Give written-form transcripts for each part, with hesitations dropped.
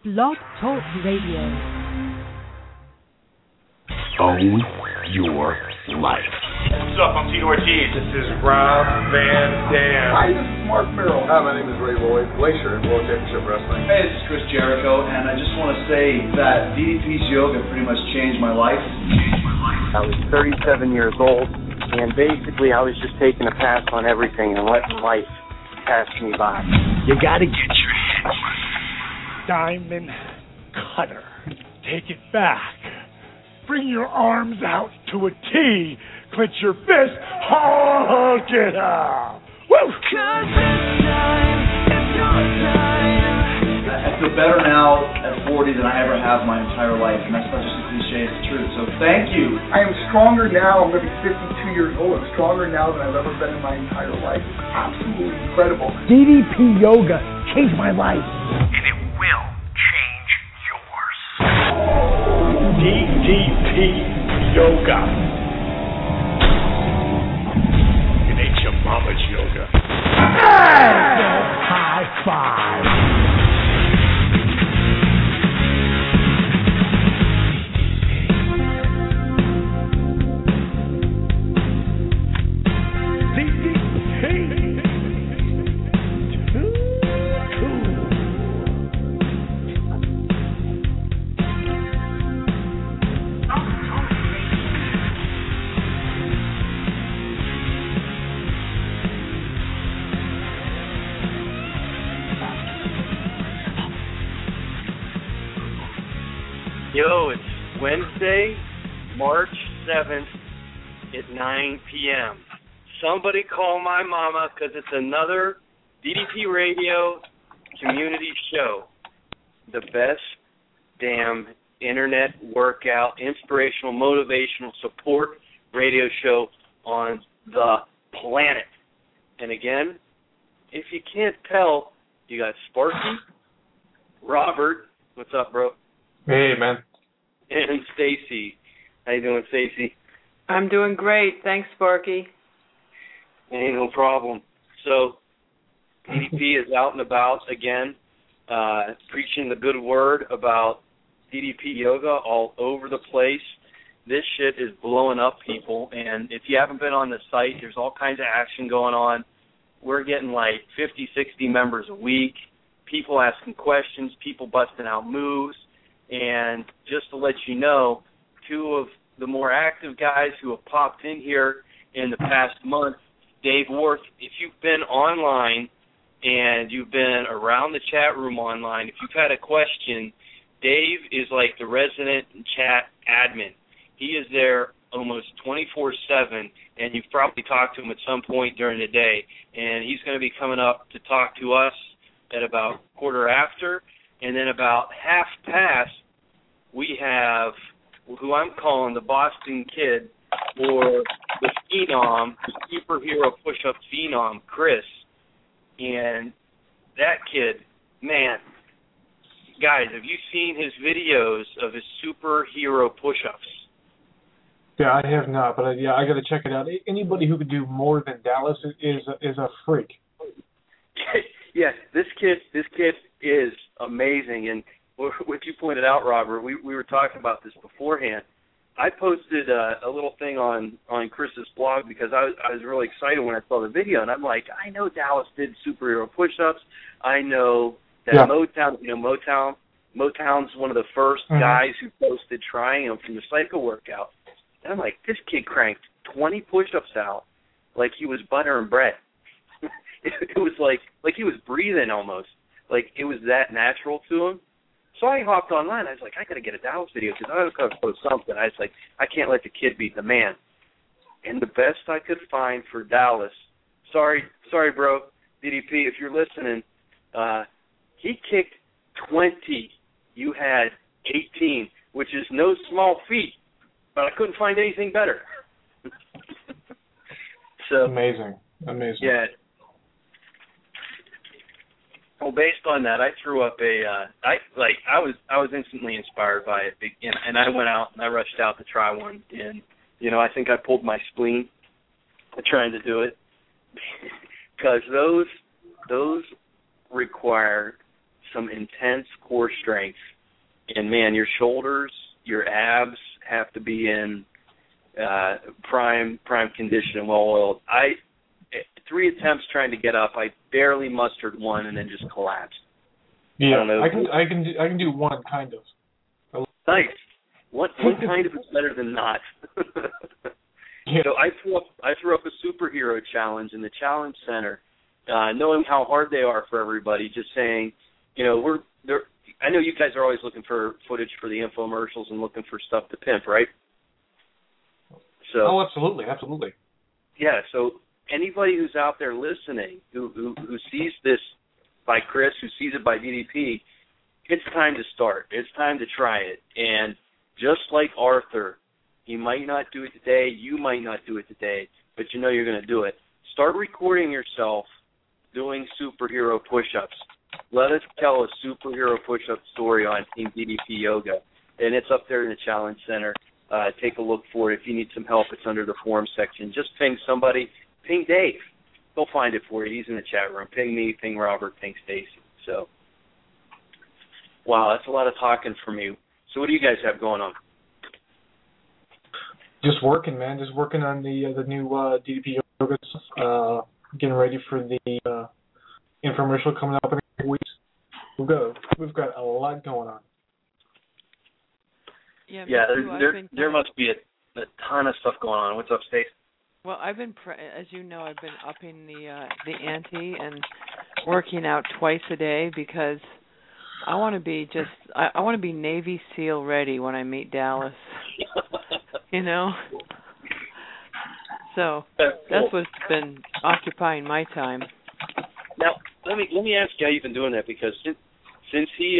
Blog Talk Radio. Own your life. What's up? I'm Tito Ortiz. This is Rob Van Dam. Hi, this is Mark Merrill. Hi, my name is Ray Lloyd, Glacier in World Championship Wrestling. Hey, this is Chris Jericho, and I just want to say that DDP's yoga pretty much changed my life. I was 37 years old, and basically I was just taking a pass on everything and letting life pass me by. You gotta get your head right. Diamond cutter. Take it back. Bring your arms out to a T. Clench your fist. Hulk it up. Woo! 'Cause this time, it's your time. I feel better now at 40 than I ever have my entire life, and that's not just a cliche, it's the truth. So thank you. I am stronger now. I'm going to be 52 years old. I'm stronger now than I've ever been in my entire life. Absolutely incredible. DDP Yoga changed my life. And it will change yours. DDP Yoga. It ain't your mama's yoga. High five. Yo, it's Wednesday, March 7th at 9 p.m. Somebody call my mama because it's another DDP Radio community show. The best damn internet workout, inspirational, motivational support radio show on the planet. And again, if you can't tell, you got Sparky, Robert, what's up, bro? Hey, man. And Stacy. How you doing, Stacy? I'm doing great. Thanks, Sparky. Ain't no problem. So, DDP is out and about again, preaching the good word about DDP Yoga all over the place. This shit is blowing up, people, and if you haven't been on the site, there's all kinds of action going on. We're getting like 50, 60 members a week, people asking questions, people busting out moves. And just to let you know, two of the more active guys who have popped in here in the past month, Dave Worth, if you've been online and you've been around the chat room online, if you've had a question, Dave is like the resident chat admin. He is there almost 24/7, and you've probably talked to him at some point during the day. And he's going to be coming up to talk to us at about quarter after. And then about half past, we have who I'm calling the Boston Kid, or the Phenom, the superhero push-up Phenom, Chris. And that kid, man, guys, have you seen his videos of his superhero push-ups? Yeah, I have not, but I got to check it out. Anybody who could do more than Dallas is a freak. Yeah, this kid is amazing, and what you pointed out, Robert, we were talking about this beforehand. I posted a little thing on Chris's blog because I was really excited when I saw the video, and I'm like, I know Dallas did superhero push-ups. I know that Motown's one of the first guys who posted trying them from the Psycho workout. And I'm like, this kid cranked 20 push-ups out like he was butter and bread. It was like he was breathing almost. Like it was that natural to him. So I hopped online. I was like, I got to get a Dallas video because I was going to post something. I was like, I can't let the kid beat the man. And the best I could find for Dallas, sorry, bro, DDP, if you're listening, he kicked 20. You had 18, which is no small feat, but I couldn't find anything better. So Amazing. Yeah. Well, based on that, I threw up I was instantly inspired by it, and I went out and I rushed out to try one, and I think I pulled my spleen trying to do it because those require some intense core strength. And, man, your shoulders, your abs have to be in prime condition and well-oiled. 3 attempts trying to get up, I barely mustered one and then just collapsed. Yeah, I can do one, kind of. Nice. One kind of is better than not. Yeah. So I threw up a superhero challenge in the challenge center, knowing how hard they are for everybody. Just saying, I know you guys are always looking for footage for the infomercials and looking for stuff to pimp, right? So. Oh, absolutely. Yeah. So anybody who's out there listening, who sees this by Chris, who sees it by DDP, it's time to start. It's time to try it. And just like Arthur, he might not do it today, you might not do it today, but you know you're going to do it. Start recording yourself doing superhero push-ups. Let us tell a superhero push-up story on Team DDP Yoga. And it's up there in the Challenge Center. Take a look for it. If you need some help, it's under the forum section. Just ping somebody. Ping Dave. He'll find it for you. He's in the chat room. Ping me, ping Robert, ping Stacy. So, wow, that's a lot of talking from you. So what do you guys have going on? Just working, man. Just working on the new DDP Yoga stuff. Getting ready for the infomercial coming up in a couple weeks. We've got a lot going on. Yeah, there must be a ton of stuff going on. What's up, Stace? Well, I've been, as you know, I've been upping the ante and working out twice a day because I want to be I want to be Navy SEAL ready when I meet Dallas. So that's what's been occupying my time. Now, let me ask you how you've been doing that, because since he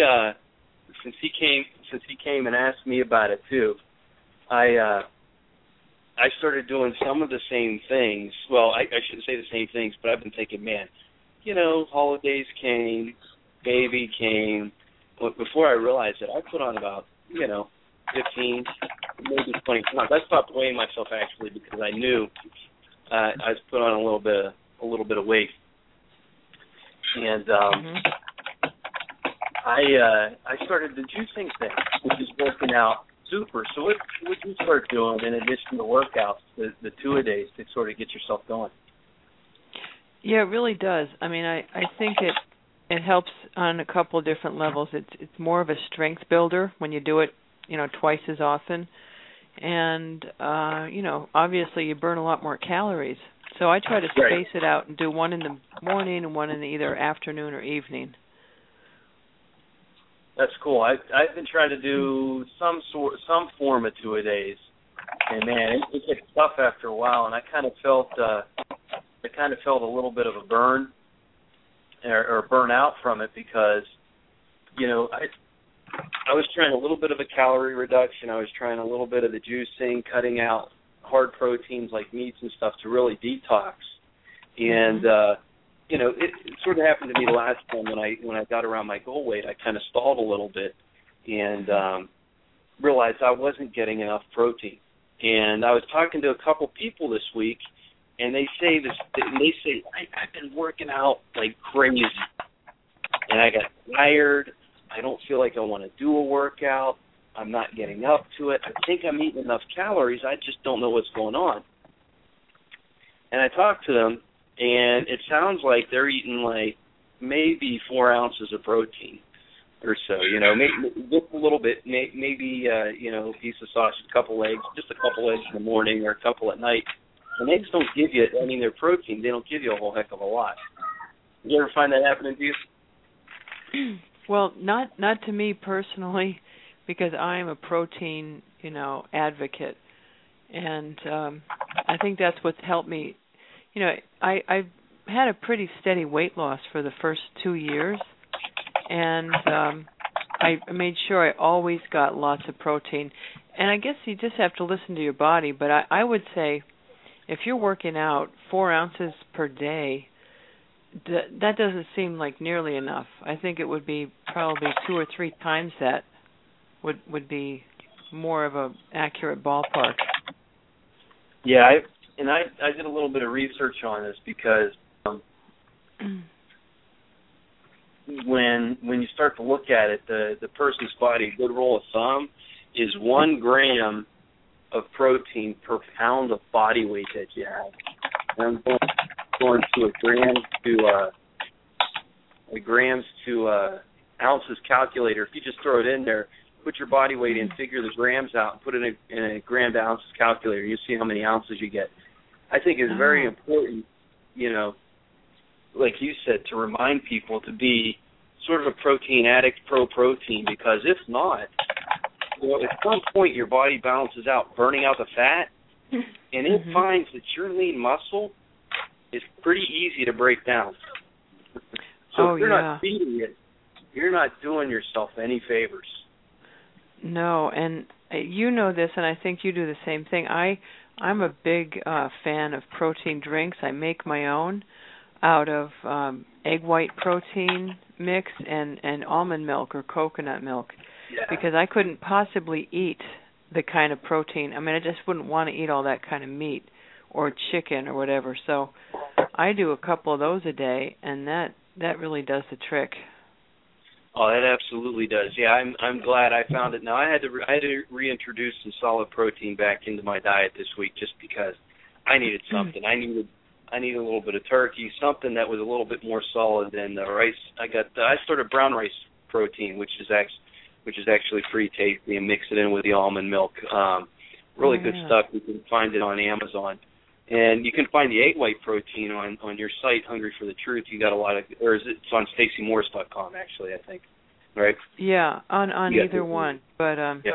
came and asked me about it too, I started doing some of the same things. Well, I shouldn't say the same things, but I've been thinking, man, holidays came, baby came. But before I realized it, I put on about 15, maybe 20 pounds. I stopped weighing myself actually because I knew I was put on a little bit of weight, and I started the juicing thing, which is working out super. So what would you start doing in addition to workouts, the 2-a-days, to sort of get yourself going? Yeah, it really does. I mean, I think it helps on a couple of different levels. It's more of a strength builder when you do it, twice as often. And, obviously you burn a lot more calories. So I try to space it out and do one in the morning and one in the either afternoon or evening. That's cool. I've been trying to do some form of 2-a-days, and man, it gets tough after a while. And I kind of felt a little bit of a burn or burnout from it because, I was trying a little bit of a calorie reduction. I was trying a little bit of the juicing, cutting out hard proteins like meats and stuff to really detox. And it sort of happened to me the last time when I got around my goal weight. I kind of stalled a little bit and realized I wasn't getting enough protein. And I was talking to a couple people this week, and they say I've been working out like crazy, and I got tired. I don't feel like I want to do a workout. I'm not getting up to it. I think I'm eating enough calories. I just don't know what's going on. And I talked to them, and it sounds like they're eating like maybe 4 ounces of protein or so, maybe just a little bit, maybe, a piece of sausage, a couple eggs, just a couple eggs in the morning or a couple at night. And they just don't give you, their protein, they don't give you a whole heck of a lot. You ever find that happening to you? Well, not to me personally, because I'm a protein, advocate. And I think that's what's helped me. I've had a pretty steady weight loss for the first 2 years, and I made sure I always got lots of protein. And I guess you just have to listen to your body, but I would say if you're working out 4 ounces per day, that doesn't seem like nearly enough. I think it would be probably 2 or 3 times that would be more of a accurate ballpark. Yeah, I did a little bit of research on this because when you start start to look at it, the person's body, a good rule of thumb is 1 gram of protein per pound of body weight that you have. And I'm going to a grams to ounces calculator. If you just throw it in there, put your body weight in, figure the grams out, and put it in a gram to ounces calculator. You see how many ounces you get. I think it's very important, like you said, to remind people to be sort of a protein addict, pro-protein, because if not, at some point your body balances out, burning out the fat, and it finds that your lean muscle is pretty easy to break down. So if you're not feeding it, you're not doing yourself any favors. No, and you know this, and I think you do the same thing. I'm a big fan of protein drinks. I make my own out of egg white protein mix and almond milk or coconut milk, because I couldn't possibly eat the kind of protein. I mean, I just wouldn't want to eat all that kind of meat or chicken or whatever. So I do a couple of those a day, and that really does the trick. Oh, that absolutely does. Yeah, I'm glad I found it. Now I had to reintroduce some solid protein back into my diet this week just because I needed something. I needed a little bit of turkey, something that was a little bit more solid than the rice. I started brown rice protein, which is actually pretty tasty, and mix it in with the almond milk. Really good stuff. You can find it on Amazon. And you can find the egg white protein on your site, Hungry for the Truth. You got a lot of, or it's on StaceyMorris.com actually, I think, right? Yeah, on either one. But and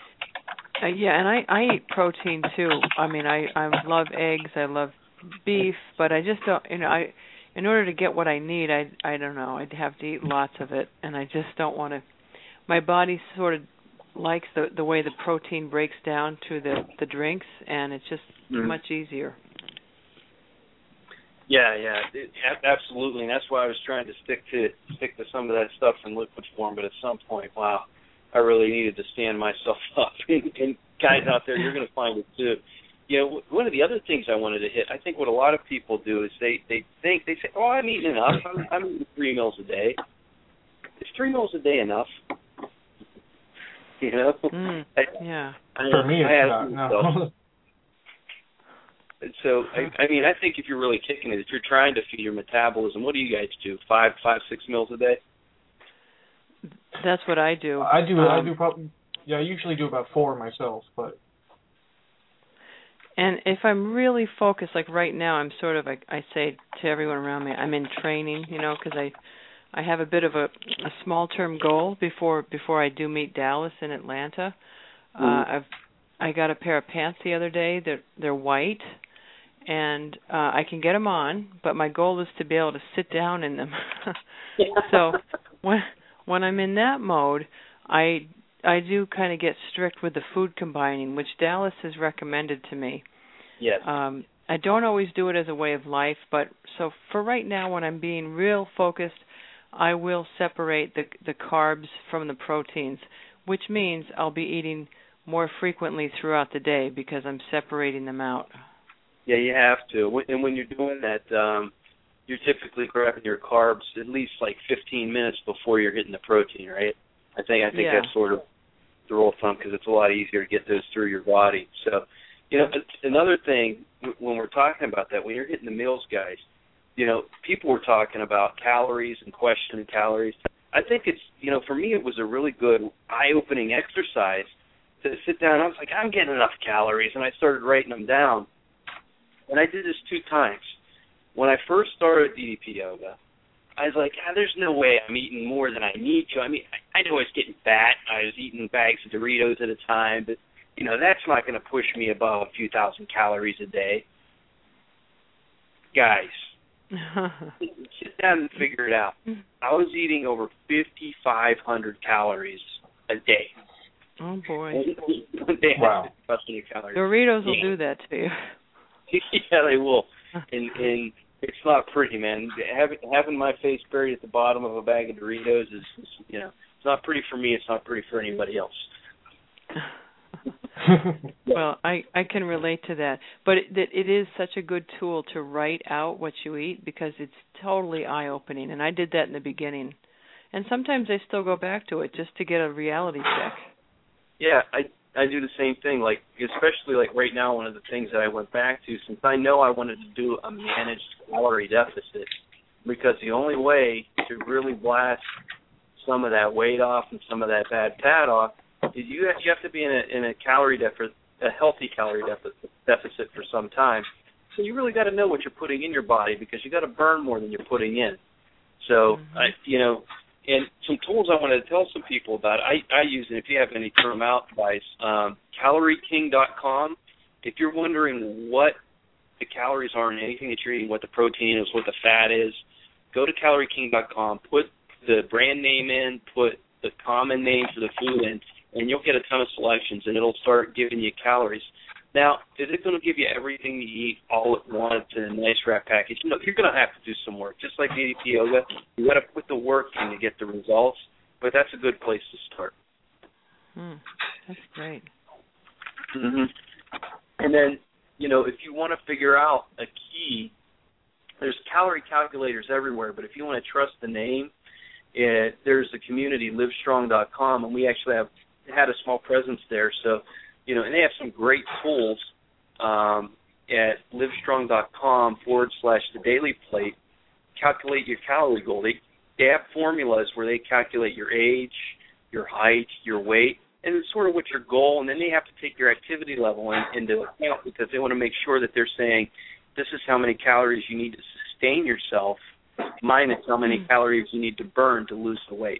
I eat protein too. I mean, I love eggs, I love beef, but I just don't. In order to get what I need, I don't know. I'd have to eat lots of it, and I just don't want to. My body sort of likes the way the protein breaks down to the drinks, and it's just much easier. Yeah, absolutely, and that's why I was trying to stick to some of that stuff in liquid form. But at some point, wow, I really needed to stand myself up. And guys out there, you're going to find it too. One of the other things I wanted to hit, I think what a lot of people do is they say, oh, I'm eating enough. I'm eating 3 meals a day. Is 3 meals a day enough? For me, it's not. No. So, I mean, I think if you're really kicking it, if you're trying to feed your metabolism, what do you guys do? 5, 6 meals a day? That's what I do. I do probably. Yeah, I usually do about 4 myself, but. And if I'm really focused, like right now, I'm sort of, I say to everyone around me, I'm in training, because I have a bit of a small-term goal before I do meet Dallas in Atlanta. I got a pair of pants the other day. They're white, and I can get them on, but my goal is to be able to sit down in them. So when I'm in that mode, I do kind of get strict with the food combining, which Dallas has recommended to me. Yes. I don't always do it as a way of life, but so for right now, when I'm being real focused, I will separate the carbs from the proteins, which means I'll be eating more frequently throughout the day because I'm separating them out. Yeah, you have to. And when you're doing that, you're typically grabbing your carbs at least like 15 minutes before you're hitting the protein, right? I think that's sort of the rule of thumb because it's a lot easier to get those through your body. So, another thing when we're talking about that, when you're hitting the meals, guys, people were talking about calories and questioning calories. I think it's, for me it was a really good eye-opening exercise to sit down. I was like, I'm getting enough calories, and I started writing them down. And I did this 2 times. When I first started DDP Yoga, I was like, there's no way I'm eating more than I need to. I mean, I know I was getting fat. I was eating bags of Doritos at a time, but, that's not going to push me above a few thousand calories a day. Guys, sit down and figure it out. I was eating over 5,500 calories a day. Oh, boy. Wow. Doritos will do that to you. Yeah, they will. And it's not pretty, man. Having my face buried at the bottom of a bag of Doritos is it's not pretty for me. It's not pretty for anybody else. Well, I can relate to that. But it is such a good tool to write out what you eat because it's totally eye-opening. And I did that in the beginning. And sometimes I still go back to it just to get a reality check. Yeah, I do the same thing. Like, especially like right now, one of the things that I went back to, since I know I wanted to do a managed calorie deficit, because the only way to really blast some of that weight off and some of that bad fat off is you have to be in a calorie deficit, a healthy calorie deficit for some time. So you really got to know what you're putting in your body, because you got to burn more than you're putting in. So and some tools I wanted to tell some people about. I use it. If you have any, throw them out, guys. CalorieKing.com. If you're wondering what the calories are in anything that you're eating, what the protein is, what the fat is, go to CalorieKing.com. Put the brand name in, put the common names of the food in, and you'll get a ton of selections, and it'll start giving you calories. Now, is it going to give you everything you eat all at once in a nice wrap package? No, you're going to have to do some work. Just like DDP Yoga, you got to put the work in to get the results, but that's a good place to start. That's great. And then, if you want to figure out a key, there's calorie calculators everywhere, but if you want to trust the name, there's the community, livestrong.com, and we actually had a small presence there. So, and they have some great tools at livestrong.com/the daily plate. Calculate your calorie goal. They have formulas where they calculate your age, your height, your weight, and it's sort of what your goal, and then they have to take your activity level into account, because they want to make sure that they're saying this is how many calories you need to sustain yourself, minus how many calories you need to burn to lose the weight.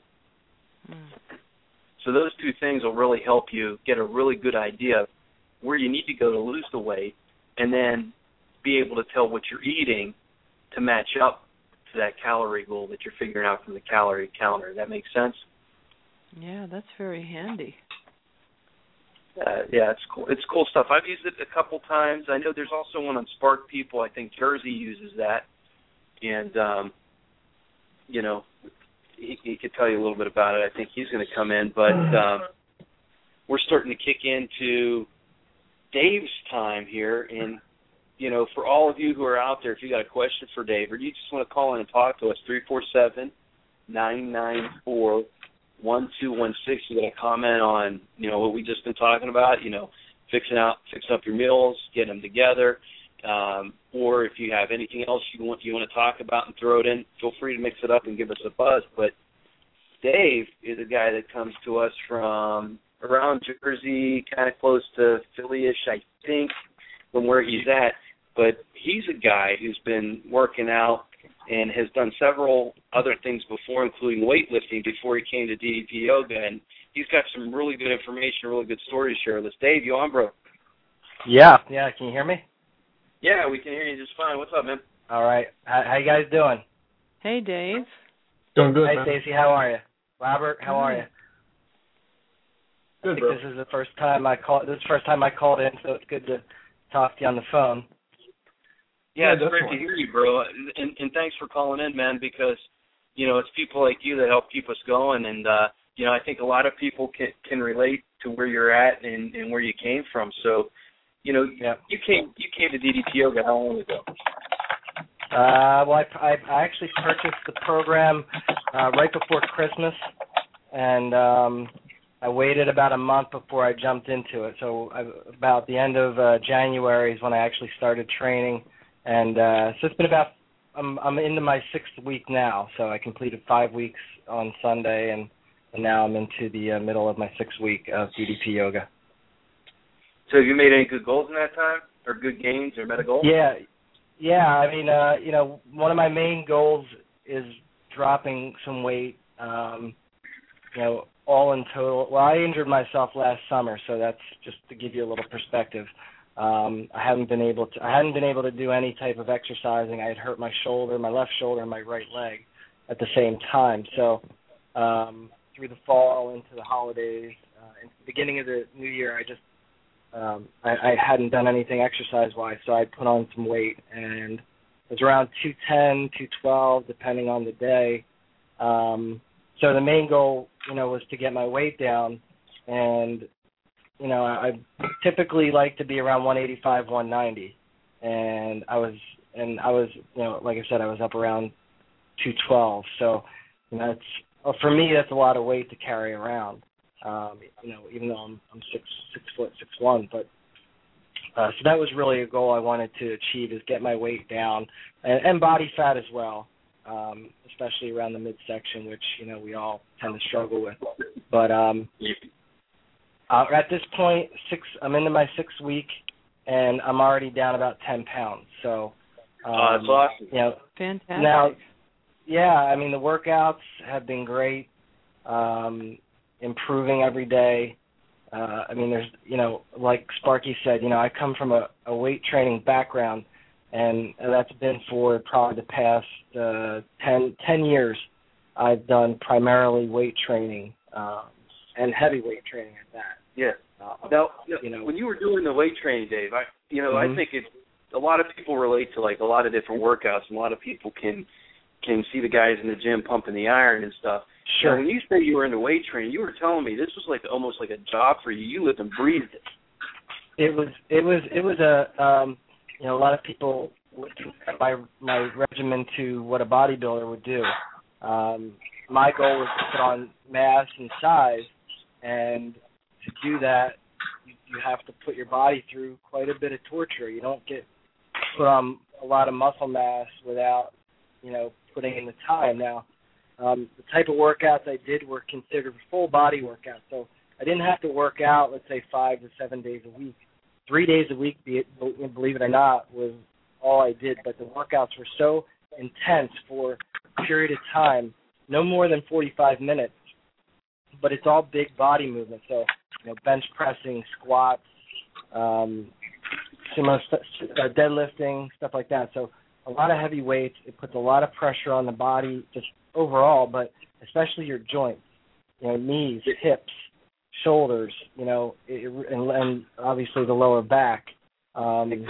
So those two things will really help you get a really good idea of where you need to go to lose the weight, and then be able to tell what you're eating to match up to that calorie goal that you're figuring out from the calorie counter. That makes sense? Yeah, that's very handy. Yeah, it's cool. It's cool stuff. I've used it a couple times. I know there's also one on Spark People. I think Jersey uses that, and he could tell you a little bit about it. I think he's going to come in, but we're starting to kick into Dave's time here, and for all of you who are out there, if you got a question for Dave, or you just want to call in and talk to us, 347-994-1216. You got a comment on what we just been talking about, fixing up your meals, getting them together, or if you have anything else you want to talk about and throw it in, feel free to mix it up and give us a buzz. But Dave is a guy that comes to us from around Jersey, kind of close to Philly-ish, I think, from where he's at. But he's a guy who's been working out and has done several other things before, including weightlifting, before he came to DDP Yoga. And he's got some really good information, really good stories to share with us. Dave, you on, bro? Yeah. Can you hear me? Yeah, we can hear you just fine. What's up, man? All right. How you guys doing? Hey, Dave. Doing good, Hey, man. Stacey, how are you? Robert, how are you? Good, I think bro. this is the first time I called in, so it's good to talk to you on the phone. Yeah, it's great to hear you, bro. And thanks for calling in, man, because, it's people like you that help keep us going. And, I think a lot of people can relate to where you're at and where you came from. So, you came to DDP Yoga how long ago? Well, I actually purchased the program right before Christmas, and I waited about a month before I jumped into it. So about the end of January is when I actually started training, and so it's been I'm into my 6th week now. So I completed 5 weeks on Sunday, and now I'm into the middle of my 6th week of DDP Yoga. So have you made any good goals in that time, or good gains, or met a goal? Yeah. I mean, one of my main goals is dropping some weight. All in total. Well, I injured myself last summer, so that's just to give you a little perspective. I hadn't been able to do any type of exercising. I had hurt my shoulder, my left shoulder, and my right leg at the same time. So through the fall into the holidays, into the beginning of the new year, I hadn't done anything exercise-wise, so I put on some weight, and it was around 210, 212, depending on the day. So the main goal, was to get my weight down, and, I typically like to be around 185, 190, and I was, like I said, I was up around 212, so, for me, that's a lot of weight to carry around. Even though I'm 6'1", but so that was really a goal I wanted to achieve, is get my weight down and body fat as well, especially around the midsection, which we all tend to struggle with. But at this point, I'm into my 6th week, and I'm already down about 10 pounds. So that's awesome. Fantastic. Now, yeah, the workouts have been great. Improving every day. There's, like Sparky said, I come from a weight training background, and that's been for probably the past 10 years. I've done primarily weight training, and heavy weight training at that. Yeah. Now, when you were doing the weight training, Dave, I think a lot of people relate to like a lot of different workouts, and a lot of people can see the guys in the gym pumping the iron and stuff. Sure. Now, when you say you were into weight training, you were telling me this was like almost like a job for you. You lived and breathed it. It was a lot of people would compare my regimen to what a bodybuilder would do. My goal was to put on mass and size, and to do that, you have to put your body through quite a bit of torture. You don't get put on a lot of muscle mass without, putting in the time. Now, the type of workouts I did were considered full body workouts, so I didn't have to work out, let's say, 5 to 7 days a week. 3 days a week, believe it or not, was all I did, but the workouts were so intense for a period of time, no more than 45 minutes, but it's all big body movement, so bench pressing, squats, deadlifting, stuff like that. So a lot of heavy weights. It puts a lot of pressure on the body just overall, but especially your joints, knees, hips, shoulders, and obviously the lower back. And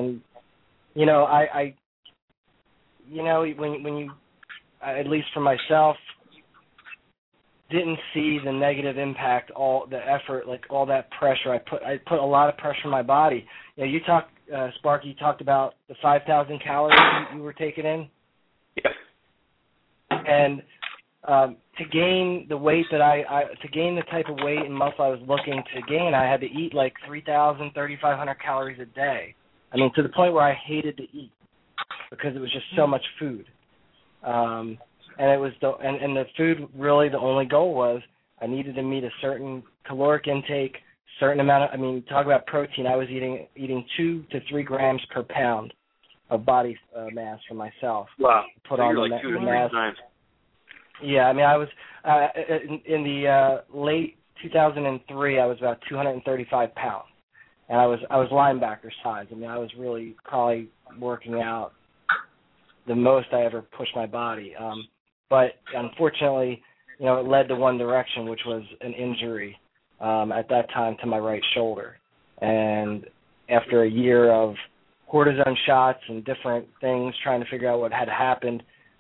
when you, at least for myself, didn't see the negative impact, all the effort, like all that pressure. I put a lot of pressure on my body. You talked, Sparky, you talked about the 5,000 calories you were taking in. Yeah. And to gain the weight that to gain the type of weight and muscle I was looking to gain, I had to eat like 3,000, 3,500 calories a day. To the point where I hated to eat because it was just so much food. And it was the food, really the only goal was I needed to meet a certain caloric intake, certain amount of, talk about protein. I was eating 2 to 3 grams per pound of body mass for myself. Wow. Put so on you're the like 2 to 3 mass. times. Yeah, I was in the late 2003. I was about 235 pounds, and I was linebacker size. I was really probably working out the most I ever pushed my body. But unfortunately, it led to one direction, which was an injury at that time to my right shoulder. And after a year of cortisone shots and different things, trying to figure out what had happened,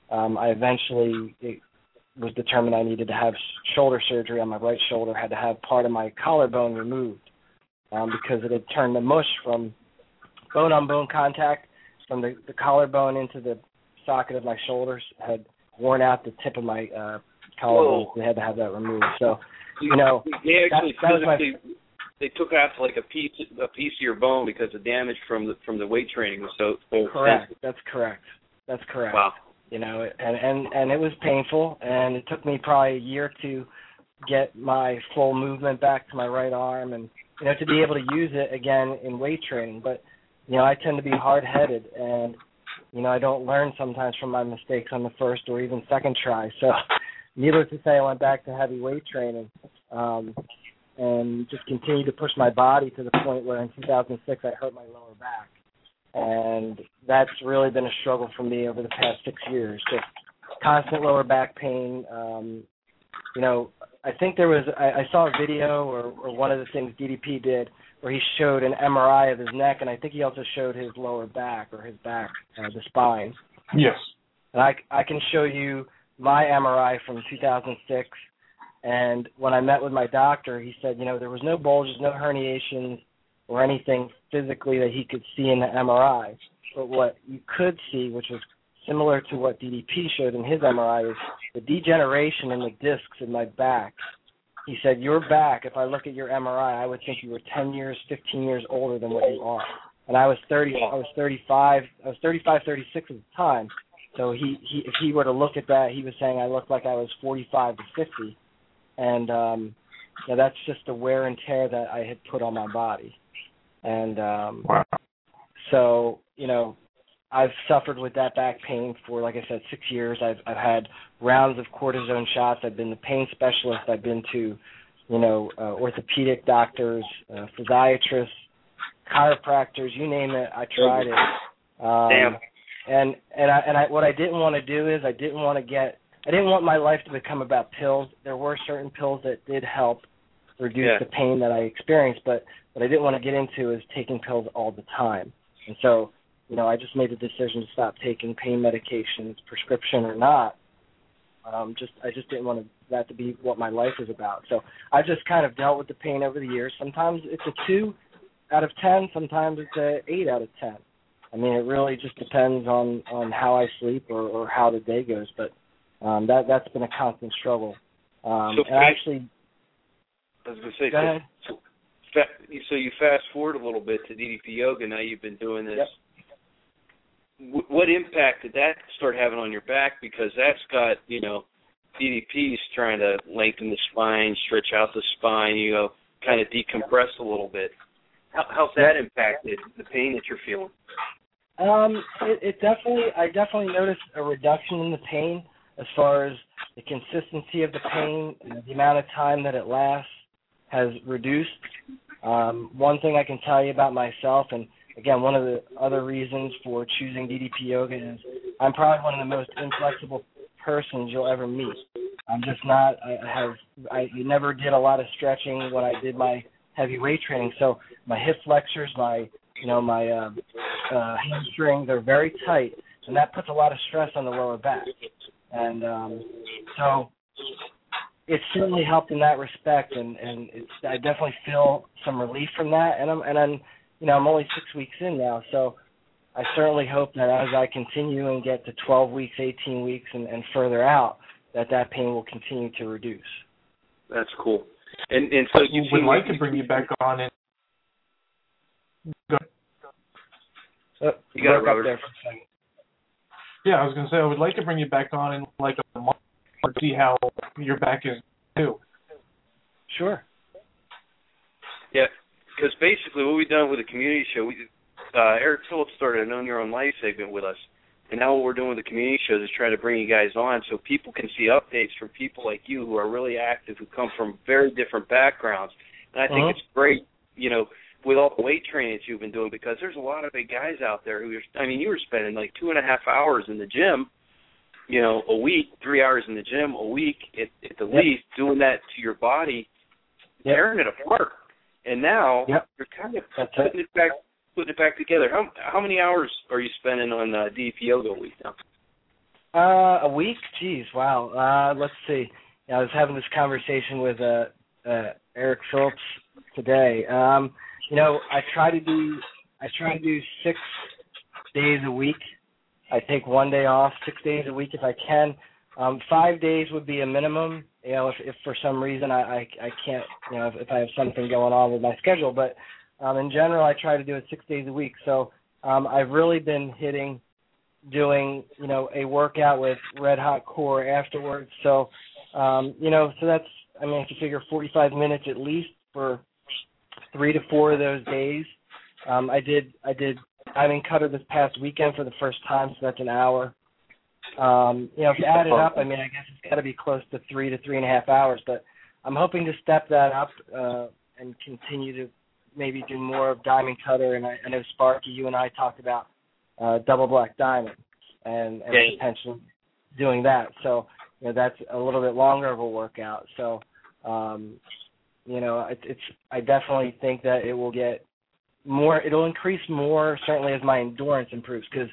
it was determined I needed to have shoulder surgery on my right shoulder, had to have part of my collarbone removed because it had turned to mush from bone-on-bone contact from the collarbone into the socket of my shoulders, had worn out the tip of my collarbone. We had to have that removed. So, they actually that was they took out like a piece of your bone because the damage from the weight training was so correct. extensive. That's correct. Wow. And it was painful, and it took me probably a year to get my full movement back to my right arm, and to be able to use it again in weight training. But I tend to be hard-headed, and I don't learn sometimes from my mistakes on the first or even second try. So, needless to say, I went back to heavy weight training and just continued to push my body to the point where in 2006 I hurt my lower back. And that's really been a struggle for me over the past 6 years. Just constant lower back pain. I think I saw a video or one of the things DDP did where he showed an MRI of his neck, and I think he also showed his lower back or his back, the spine. Yes. And I can show you my MRI from 2006, and when I met with my doctor, he said, there was no bulges, no herniations, or anything physically that he could see in the MRI. But what you could see, which was similar to what DDP showed in his MRI, is the degeneration in the discs in my back. He said, your back, if I look at your MRI, I would think you were 10 years, 15 years older than what you are. And I was 35, 36 at the time. So if he were to look at that, he was saying I looked like I was 45 to 50. And that's just the wear and tear that I had put on my body. And so, I've suffered with that back pain for, like I said, 6 years. I've had rounds of cortisone shots. I've been to pain specialist. I've been to, orthopedic doctors, physiatrists, chiropractors, you name it. I tried it. Damn. And what I didn't want to do is I didn't want my life to become about pills. There were certain pills that did help reduce the pain that I experienced, but what I didn't want to get into is taking pills all the time. And so, I just made the decision to stop taking pain medications, prescription or not. I just didn't want that to be what my life is about. So I just kind of dealt with the pain over the years. Sometimes it's a 2 out of 10. Sometimes it's a 8 out of 10. I mean, it really just depends on how I sleep or how the day goes. But that's been a constant struggle. I was going to say, go ahead. So you fast forward a little bit to DDP Yoga. Now you've been doing this. Yep. What impact did that start having on your back? Because that's got, DDP's trying to lengthen the spine, stretch out the spine, kind of decompress a little bit. How's that impacted the pain that you're feeling? I definitely noticed a reduction in the pain as far as the consistency of the pain and the amount of time that it lasts has reduced. One thing I can tell you about myself, and again, one of the other reasons for choosing DDP Yoga is I'm probably one of the most inflexible persons you'll ever meet. I'm just not. I never did a lot of stretching when I did my heavy weight training, so my hip flexors, my hamstrings are very tight, and that puts a lot of stress on the lower back. And so it's certainly helped in that respect, and I definitely feel some relief from that. And I'm only 6 weeks in now, so I certainly hope that as I continue and get to 12 weeks, 18 weeks, and further out, that pain will continue to reduce. That's cool. And so you would like to bring you back on and go. You got it, Robert. There for a second. Yeah, I was going to say I would like to bring you back on in like a month to see how your back is too. Sure. Yeah, because basically what we've done with the community show, Eric Phillips started a Know Your Own Life segment with us, and now what we're doing with the community shows is trying to bring you guys on so people can see updates from people like you who are really active, who come from very different backgrounds. And I think it's great, with all the weight training that you've been doing, because there's a lot of big guys out there who you were spending like 2.5 hours in the gym, a week, 3 hours in the gym a week at the least, doing that to your body, tearing it apart. And now you're kind of putting it back together. How many hours are you spending on DDP Yoga a week now? A week? Jeez, wow. Let's see. I was having this conversation with Eric Phillips today. I try to do 6 days a week. I take 1 day off, 6 days a week if I can. 5 days would be a minimum, if for some reason I can't, if I have something going on with my schedule. But in general, I try to do it 6 days a week. So I've really been doing, a workout with Red Hot Core afterwards. So, so that's, if you figure 45 minutes at least for 3 to 4 of those days. I did Cutter this past weekend for the first time, so that's an hour. If you add it up, I guess it's got to be close to 3 to 3.5 hours. But I'm hoping to step that up and continue to maybe do more of Diamond Cutter. And I know Sparky, you and I talked about Double Black Diamond and potentially doing that. So that's a little bit longer of a workout. So I definitely think that it will get more. It'll increase more certainly as my endurance improves because.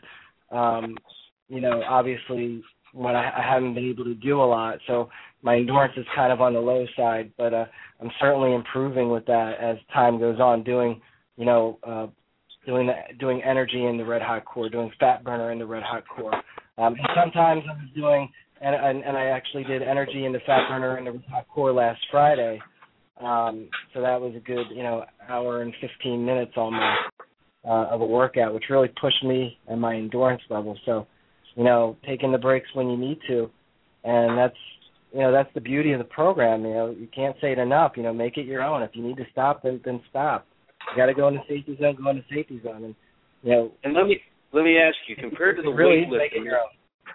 Obviously when I haven't been able to do a lot, so my endurance is kind of on the low side, but I'm certainly improving with that as time goes on, doing energy in the Red Hot Core, doing fat burner in the Red Hot Core. And sometimes I was doing, and I actually did energy in the fat burner and the core last Friday. So that was a good, hour and 15 minutes almost of a workout, which really pushed me and my endurance level. So, taking the breaks when you need to, and that's the beauty of the program. You can't say it enough. Make it your own. If you need to stop, then stop. You got to go in the safety zone. Go in the safety zone, and And let me ask you, compared to the really weightlifting. Make it your own.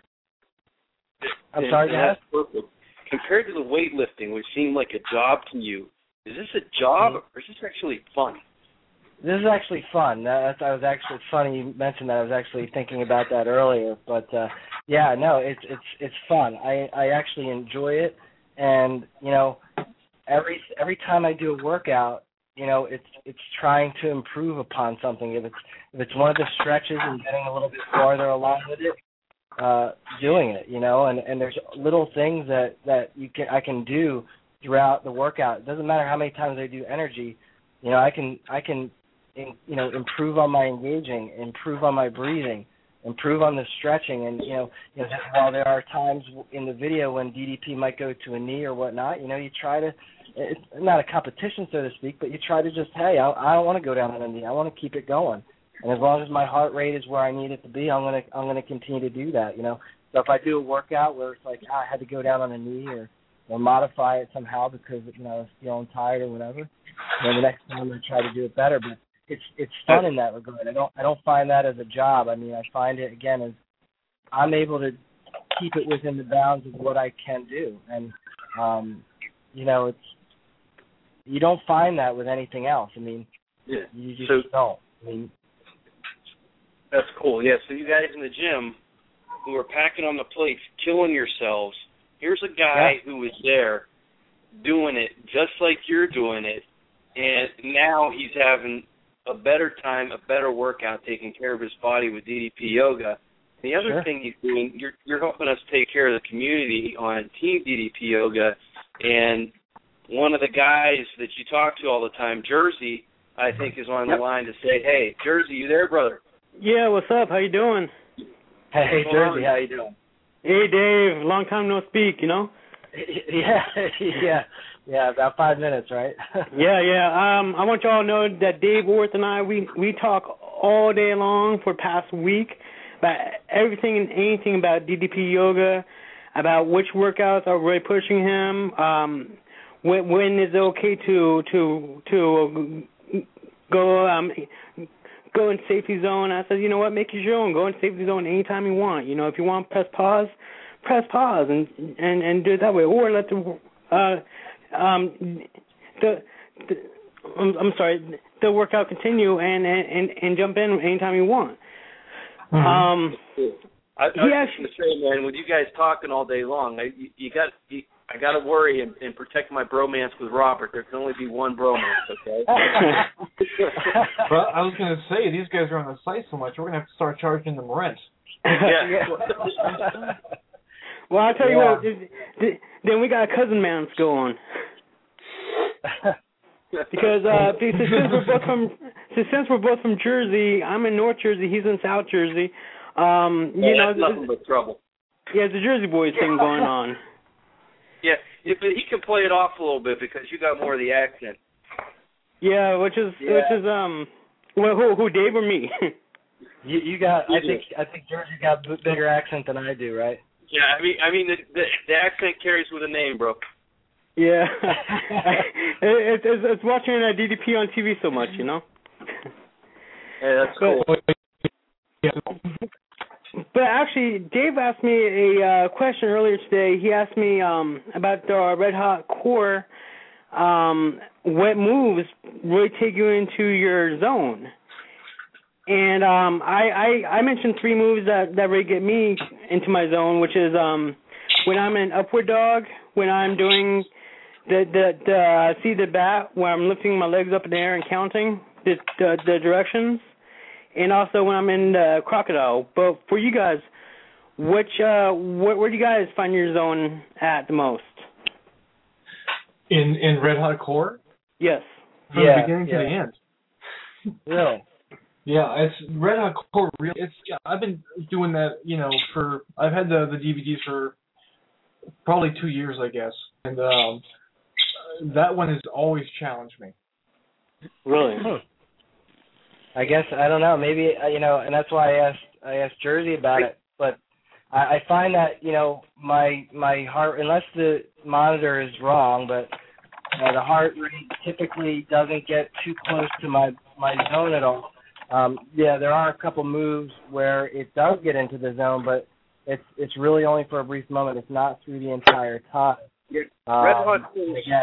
I'm sorry, guys. Compared to the weightlifting, which seemed like a job to you, is this a job or is this actually fun? This is actually fun. It's funny you mentioned that. I was actually thinking about that earlier. But it's fun. I actually enjoy it, and every time I do a workout, it's trying to improve upon something. If it's one of the stretches and getting a little bit farther along with it, doing it, and there's little things that I can do throughout the workout. It doesn't matter how many times I do energy, I can improve on my engaging, improve on my breathing, improve on the stretching, and while there are times in the video when DDP might go to a knee or whatnot, you try to. It's not a competition, so to speak, but you try to just, hey, I don't want to go down on a knee. I want to keep it going. And as long as my heart rate is where I need it to be, I'm gonna continue to do that. So if I do a workout where it's like I had to go down on a knee or modify it somehow because I was feeling tired or whatever, the next time I try to do it better. But it's fun in that regard. I don't find that as a job. I find it again as I'm able to keep it within the bounds of what I can do, and it's you don't find that with anything else. You just don't. That's cool. Yeah, so you guys in the gym who are packing on the plates, killing yourselves, here's a guy who was there doing it just like you're doing it, and now he's having a better time, a better workout, taking care of his body with DDP Yoga. The other thing he's doing, you're helping us take care of the community on Team DDP Yoga, and one of the guys that you talk to all the time, Jersey, I think is on the line to say, hey, Jersey, you there, brother? Yeah, what's up? How you doing? Hey, Jersey, how you doing? Hey, Dave, long time no speak, Yeah, about 5 minutes, right? Yeah. I want y'all to know that Dave Orth and I, we talk all day long for the past week about everything and anything about DDP Yoga, about which workouts are really pushing him, when is it okay to go in safety zone. I said, you know what, make it your own. Go in safety zone anytime you want. If you want to press pause and do it that way, or let the workout continue and jump in anytime you want. I was going to say, man, with you guys talking all day long, I got to worry and protect my bromance with Robert. There can only be one bromance, okay? Well, I was going to say, these guys are on the site so much, we're going to have to start charging them rent. Well, I'll tell you what, then we got a cousin man's going. Because since we're both from Jersey, I'm in North Jersey, he's in South Jersey. That's nothing but trouble. Yeah, it's a Jersey boys thing going on. Yeah, but he can play it off a little bit because you got more of the accent. Yeah, which is who, Dave or me? You got. I think Jersey got a bigger accent than I do, right? Yeah, I mean the accent carries with a name, bro. Yeah, it's watching DDP on TV so much, Yeah, that's cool. But actually, Dave asked me a question earlier today. He asked me about the Red Hot Core. What moves really take you into your zone? And I mentioned 3 moves that really get me into my zone, which is when I'm in upward dog, when I'm doing the seated bat, where I'm lifting my legs up in the air and counting the directions, and also when I'm in the crocodile. But for you guys, where do you guys find your zone at the most? In Red Hot Core? Yes. From the beginning to the end. Really? Yeah, it's Red Hot Core. Really, I've been doing that. I've had the DVDs for probably 2 years, I guess, and that one has always challenged me. Really? I guess I don't know. Maybe and that's why I asked Jersey about it. But I find that my heart, unless the monitor is wrong, but the heart rate typically doesn't get too close to my zone at all. There are a couple moves where it does get into the zone, but it's really only for a brief moment. It's not through the entire time. Red Hot. Again,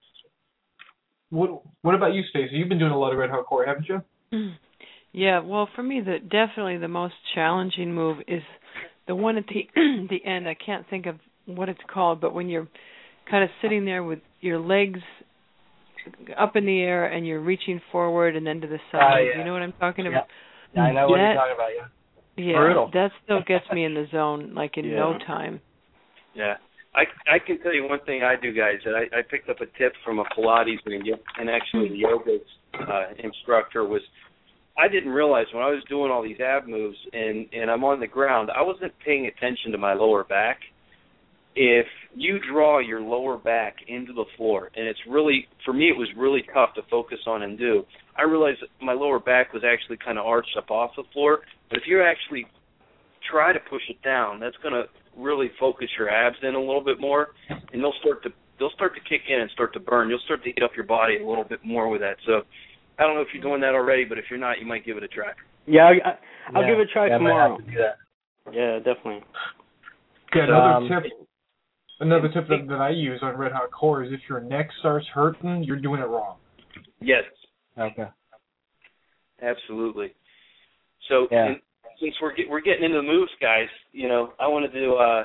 What about you, Stacey? You've been doing a lot of Red Hot Core, haven't you? Yeah, well, for me, definitely the most challenging move is the one at the the end. I can't think of what it's called, but when you're kind of sitting there with your legs up in the air and you're reaching forward and then to the side. Yeah. You know what I'm talking about? Yeah, I know what you're talking about. Yeah, brutal. That still gets me in the zone like in no time. Yeah. I can tell you one thing I do, guys, that I picked up a tip from a Pilates and actually the yoga instructor was, I didn't realize when I was doing all these ab moves and I'm on the ground, I wasn't paying attention to my lower back. If you draw your lower back into the floor, and it's really, for me, it was really tough to focus on and do, I realized that my lower back was actually kind of arched up off the floor. But if you actually try to push it down, that's going to really focus your abs in a little bit more, and they'll start to kick in and start to burn. You'll start to heat up your body a little bit more with that. So I don't know if you're doing that already, but if you're not, you might give it a try. Yeah, I'll give it a try tomorrow. I might have to do that. Yeah, definitely. Yeah, another tip that I use on Red Hot Core is if your neck starts hurting, you're doing it wrong. Yes. Okay. Absolutely. So since we're getting into the moves, guys, I wanted to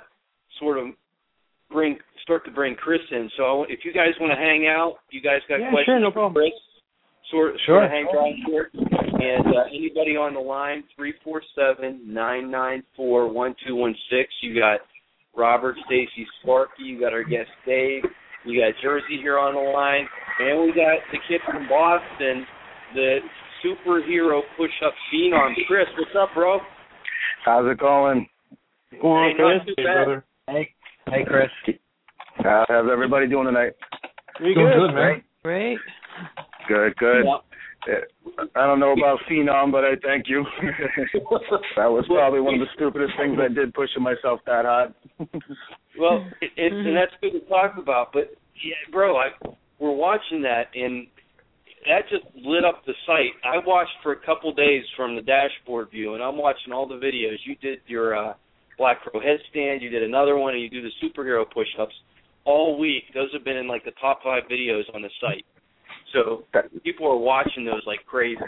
start to bring Chris in. So if you guys want to hang out, you guys got questions sure, no problem. for Chris? Sort of hang out here. And anybody on the line, 347-994-1216. You got Robert, Stacey, Sparky. You got our guest Dave. You got Jersey here on the line, and we got the kid from Boston, the superhero push-up phenom, Chris. What's up, bro? How's it going? Going on, Chris? Hey, brother. Hey, Chris. How's everybody doing tonight? Doing good, man. Great. Good. Yep. I don't know about phenom, but I thank you. That was probably one of the stupidest things I did, pushing myself that hard. Well, and that's good to talk about. But, yeah, bro, we're watching that, and that just lit up the site. I watched for a couple days from the dashboard view, and I'm watching all the videos. You did your Black Crow headstand. You did another one, and you do the superhero push-ups all week. Those have been in, like, the top 5 videos on the site. So people are watching those like crazy.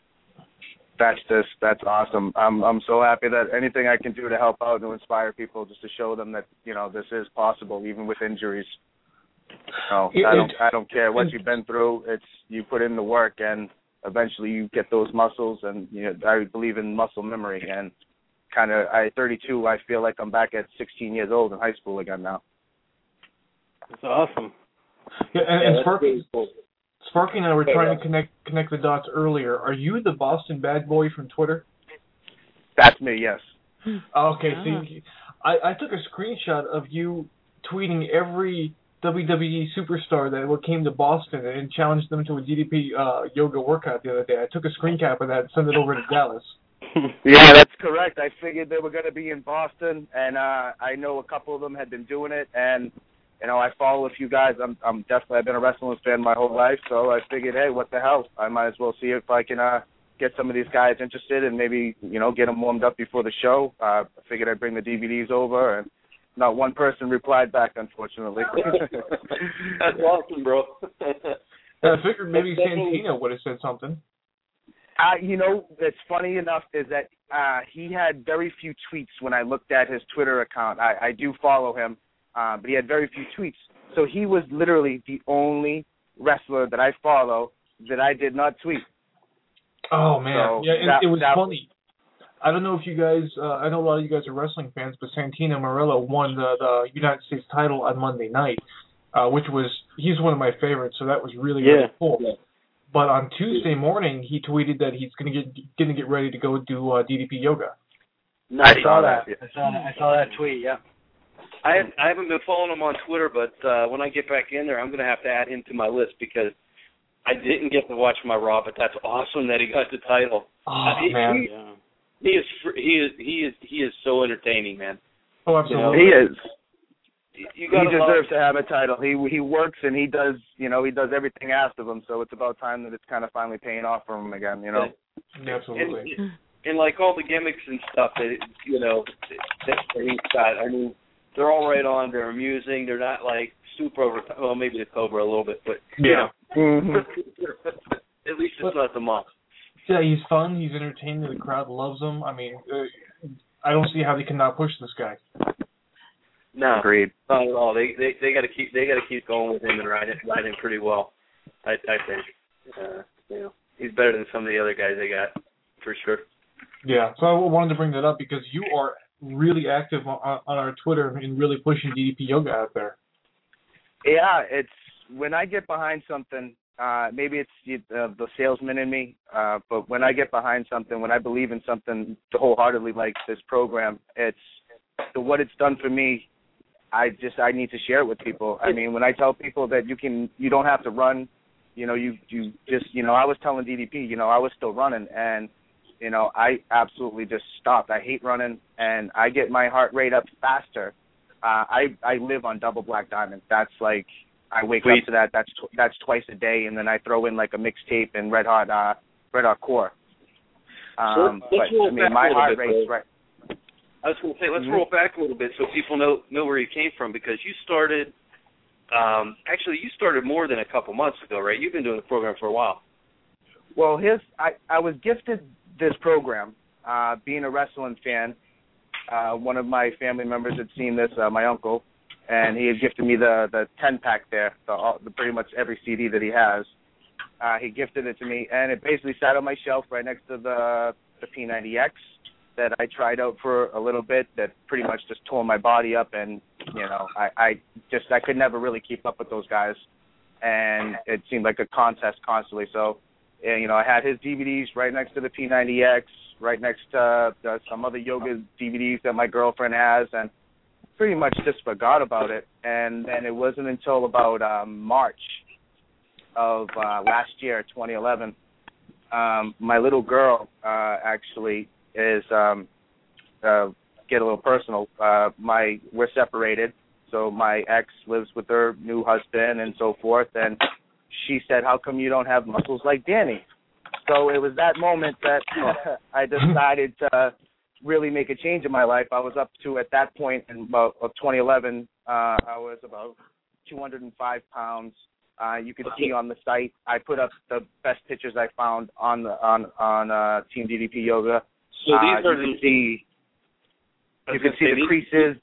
That's awesome. I'm so happy that anything I can do to help out and to inspire people, just to show them that this is possible even with injuries. I don't care what you've been through. It's you put in the work and eventually you get those muscles. And I believe in muscle memory. And at 32, I feel like I'm back at 16 years old in high school again now. That's awesome. Yeah, and Sparky and I were trying to connect the dots earlier. Are you the Boston bad boy from Twitter? That's me, yes. Okay, see, I took a screenshot of you tweeting every WWE superstar that came to Boston and challenged them to a DDP yoga workout the other day. I took a screen cap of that and sent it over to Dallas. Yeah, that's correct. I figured they were going to be in Boston, and I know a couple of them had been doing it, and I follow a few guys. I've been a wrestling fan my whole life, so I figured, hey, what the hell? I might as well see if I can get some of these guys interested and maybe, get them warmed up before the show. I figured I'd bring the DVDs over, and not one person replied back, unfortunately. That's awesome, bro. I figured maybe Santino would have said something. That's funny enough is that he had very few tweets when I looked at his Twitter account. I do follow him. But he had very few tweets. So he was literally the only wrestler that I follow that I did not tweet. Oh, man. So yeah, it was funny. I don't know if you guys, I know a lot of you guys are wrestling fans, but Santino Marella won the United States title on Monday night, he's one of my favorites, so that was really, really cool. But on Tuesday morning, he tweeted that he's gonna get ready to go do DDP yoga. I saw that. I saw that tweet. Yeah. I haven't been following him on Twitter, but when I get back in there, I'm going to have to add him to my list because I didn't get to watch my Raw. But that's awesome that he got the title. Oh man, he is so entertaining, man. Oh, absolutely. He is. He deserves to have a title. He works and he does everything asked of him. So it's about time that it's kind of finally paying off for him again. Absolutely. And like all the gimmicks and stuff that that he's got. I mean, they're all right on. They're amusing. They're not like super over. Well, maybe the Cobra a little bit, but at least it's not the monk. Yeah, he's fun. He's entertaining. The crowd loves him. I mean, I don't see how they cannot push this guy. No, agreed. Not at all. They got to keep going with him and ride him pretty well. I think. He's better than some of the other guys they got for sure. Yeah, so I wanted to bring that up because you are really active on our Twitter and really pushing DDP Yoga out there. Yeah, it's when I get behind something, maybe it's the salesman in me, but when I get behind something, when I believe in something wholeheartedly like this program, it's what it's done for me. I need to share it with people. I mean, when I tell people that you don't have to run, you just, I was telling DDP, I was still running and, I absolutely just stopped. I hate running and I get my heart rate up faster. I live on double black diamond. That's like, I wake up to that. That's twice a day. And then I throw in like a mixtape and red hot core. But I mean, my heart rate's right. I was going to say, let's roll back a little bit so people know where you came from, because you started, you started more than a couple months ago, right? You've been doing the program for a while. Well, I was gifted this program, being a wrestling fan. One of my family members had seen this, my uncle, and he had gifted me the 10-pack there, the pretty much every CD that he has. He gifted it to me, and it basically sat on my shelf right next to the P90X. That I tried out for a little bit that pretty much just tore my body up, and I could never really keep up with those guys, and it seemed like a contest constantly. So, I had his DVDs right next to the P90X, right next to some other yoga DVDs that my girlfriend has, and pretty much just forgot about it. And then it wasn't until about March of last year, 2011, my little girl actually is get a little personal. We're separated, so my ex lives with her new husband and so forth, and she said, "How come you don't have muscles like Danny?" So it was that moment that I decided to really make a change in my life. I was up to, at that point in about 2011, I was about 205 pounds. You can see on the site, I put up the best pictures I found on Team DDP Yoga. So these are you can see the creases.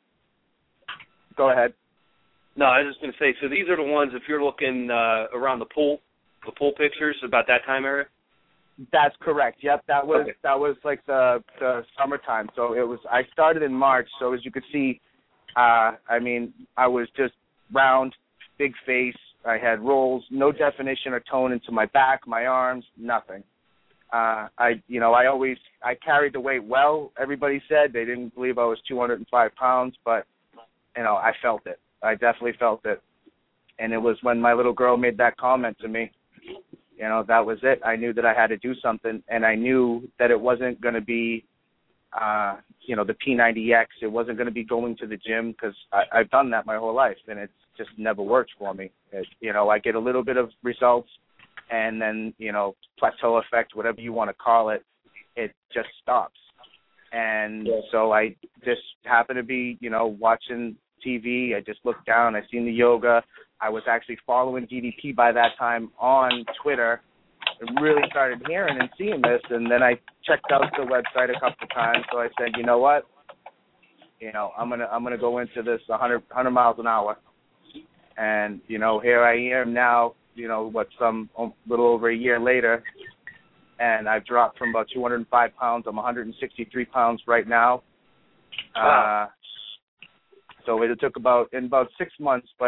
Go ahead. No, I was just going to say, so these are the ones, if you're looking around the pool pictures, about that time area? That's correct. Yep, that was like the summertime. So I started in March, so as you could see, I was just round, big face. I had rolls, no definition or tone into my back, my arms, nothing. I carried the weight well. Everybody said they didn't believe I was 205 pounds, but I felt it. I definitely felt it. And it was when my little girl made that comment to me, that was it. I knew that I had to do something, and I knew that it wasn't going to be, the P90X. It wasn't going to be going to the gym, because I've done that my whole life, and it's just never worked for me. I get a little bit of results, and then, plateau effect, whatever you want to call it, it just stops. And so I just happened to be, watching TV. I just looked down. I seen the yoga. I was actually following DDP by that time on Twitter. I really started hearing and seeing this, and then I checked out the website a couple of times. So I said, you know what? I'm gonna go into this 100 miles an hour. And, here I am now, some little over a year later, and I've dropped from about 205 pounds. I'm 163 pounds right now. So it took about 6 months, but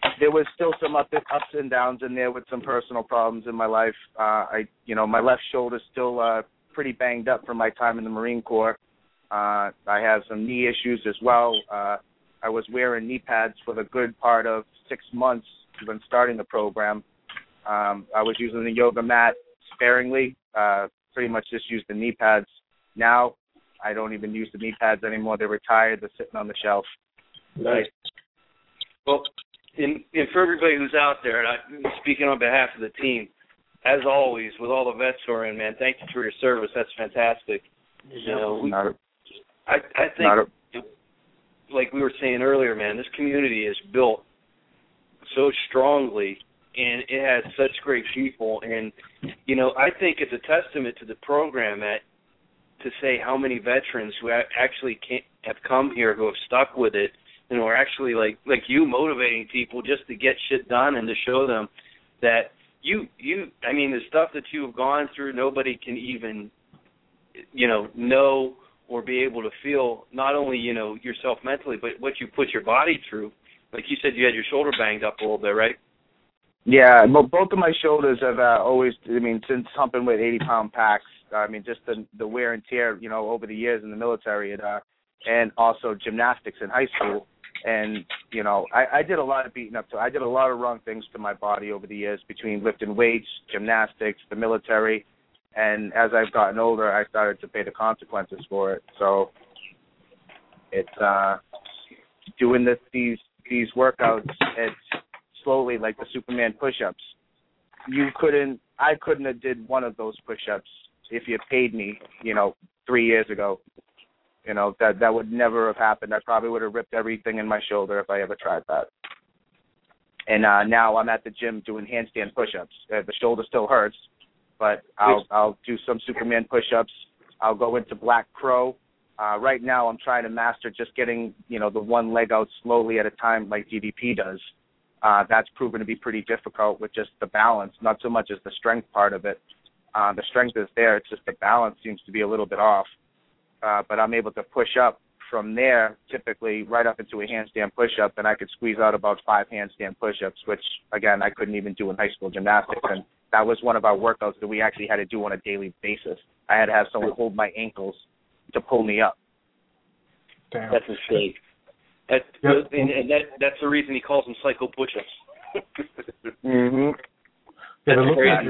there was still some ups and downs in there with some personal problems in my life. My left shoulder's still pretty banged up from my time in the Marine Corps. I have some knee issues as well. I was wearing knee pads for the good part of 6 months when starting the program. I was using the yoga mat sparingly, pretty much just used the knee pads. Now, I don't even use the knee pads anymore. They're retired. They're sitting on the shelf. Nice. Well, for everybody who's out there, and I'm speaking on behalf of the team, as always, with all the vets who are in, man, thank you for your service. That's fantastic. I think, like we were saying earlier, man, this community is built so strongly, and it has such great people. And, I think it's a testament to the program to say how many veterans who actually have come here, who have stuck with it, and who are actually, like you, motivating people just to get shit done and to show them that the stuff that you have gone through, nobody can even, know or be able to feel, not only, yourself mentally, but what you put your body through. Like you said, you had your shoulder banged up a little bit, right? Yeah, both of my shoulders have always, since humping with 80-pound packs, just the wear and tear, over the years in the military and also gymnastics in high school. And, I did a lot of beating up. I did a lot of wrong things to my body over the years between lifting weights, gymnastics, the military. And as I've gotten older, I started to pay the consequences for it. So it's doing these workouts, it's slowly like the Superman push-ups. I couldn't have did one of those push-ups if you paid me, 3 years ago. That would never have happened. I probably would have ripped everything in my shoulder if I ever tried that. And now I'm at the gym doing handstand push-ups. The shoulder still hurts, but I'll do some Superman push-ups. I'll go into Black Crow. Right now I'm trying to master just getting, the one leg out slowly at a time like DDP does. That's proven to be pretty difficult with just the balance, not so much as the strength part of it. The strength is there. It's just the balance seems to be a little bit off. But I'm able to push up from there, typically right up into a handstand push-up, and I could squeeze out about 5 handstand push-ups, which, again, I couldn't even do in high school gymnastics. And that was one of our workouts that we actually had to do on a daily basis. I had to have someone hold my ankles to pull me up. Damn. That's insane. And that's the reason he calls them psycho push-ups. Mm-hmm. Yeah, that's crazy.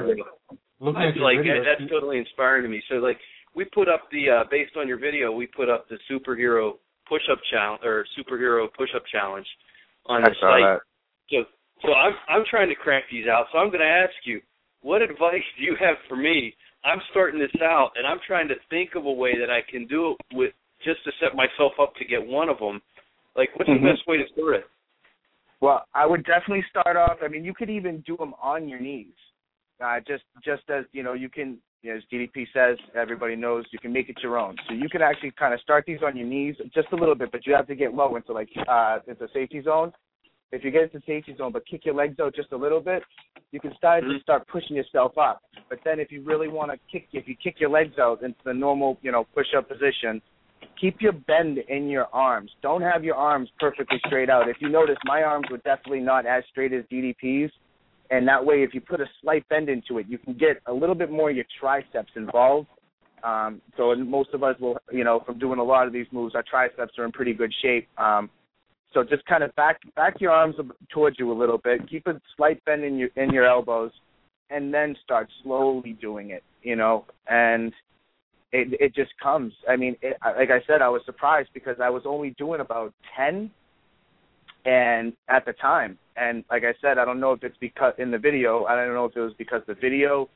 That's totally inspiring to me. So, we put up based on your video, we put up the superhero push-up challenge or superhero push-up challenge on the site. That. So I'm trying to crack these out. So I'm going to ask you, what advice do you have for me? I'm starting this out, and I'm trying to think of a way that I can do it with just to set myself up to get one of them. What's the best way to start it? Well, I would definitely start off. You could even do them on your knees. Just as you can. As DDP says, everybody knows you can make it your own. So you can actually kind of start these on your knees just a little bit, but you have to get low into into safety zone. If you get into safety zone but kick your legs out just a little bit, you can start pushing yourself up. But then if you really want to if you kick your legs out into the normal, push-up position, keep your bend in your arms. Don't have your arms perfectly straight out. If you notice, my arms were definitely not as straight as DDP's. And that way, if you put a slight bend into it, you can get a little bit more of your triceps involved. So most of us will, from doing a lot of these moves, our triceps are in pretty good shape. So just kind of back your arms towards you a little bit. Keep a slight bend in your elbows, and then start slowly doing it. And it just comes. Like I said, I was surprised because I was only doing about 10. And at the time, and like I said, I don't know if it's because in the video, I don't know if it was because the video,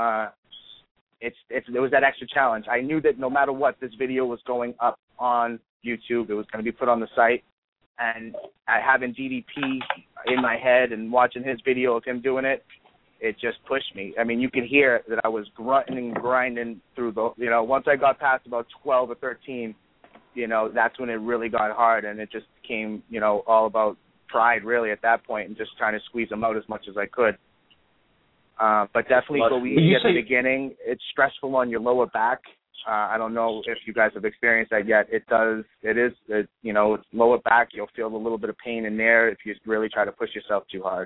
it was that extra challenge. I knew that no matter what, this video was going up on YouTube. It was going to be put on the site. And having DDP in my head and watching his video of him doing it, it just pushed me. You could hear that I was grunting and grinding through once I got past about 12 or 13, that's when it really got hard, and it just became, all about pride really at that point and just trying to squeeze them out as much as I could. But definitely go easy at the beginning. It's stressful on your lower back, I don't know if you guys have experienced that yet. It's lower back. You'll feel a little bit of pain in there if you really try to push yourself too hard.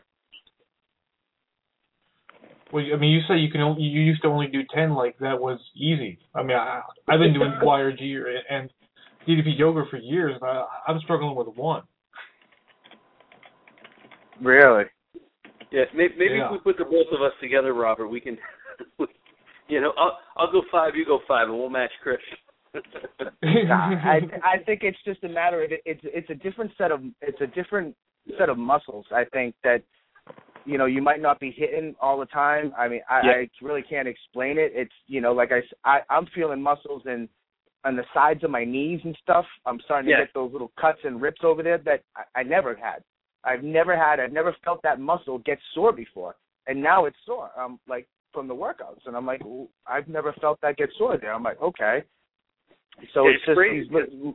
Well, I mean, you say you used to only do 10, like that was easy. I mean, I've been doing YRG and DDP yoga for years, but I'm struggling with 1. Really? Yeah, maybe if we put the both of us together, Robert, we can. I'll go 5, you go 5, and we'll match Chris. I think it's just a matter of it's a different set of muscles. I think that you might not be hitting all the time. I mean, I really can't explain it. It's like I'm feeling muscles on the sides of my knees and stuff. I'm starting to get those little cuts and rips over there that I never had. I've never felt that muscle get sore before, and now it's sore. Like from the workouts, and I'm like, I've never felt that get sore there. I'm like, okay. So it's just crazy.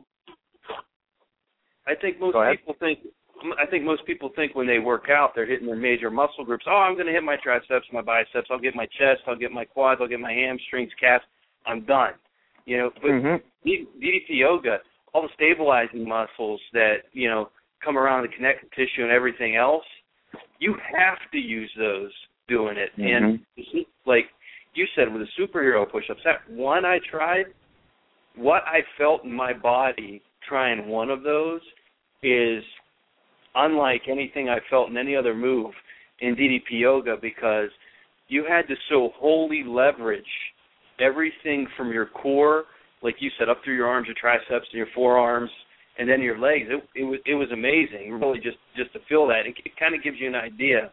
I think most people think when they work out, they're hitting their major muscle groups. Oh, I'm going to hit my triceps, my biceps. I'll get my chest. I'll get my quads. I'll get my hamstrings, calves. I'm done. But DDP yoga, all the stabilizing muscles that come around the connective tissue and everything else, you have to use those doing it. And like you said with the superhero push-ups, that one I tried, what I felt in my body trying one of those is unlike anything I felt in any other move in DDP yoga, because you had to so wholly leverage everything from your core, like you said, up through your arms, your triceps, and your forearms, and then your legs. It was amazing, really, just to feel that. It kind of gives you an idea,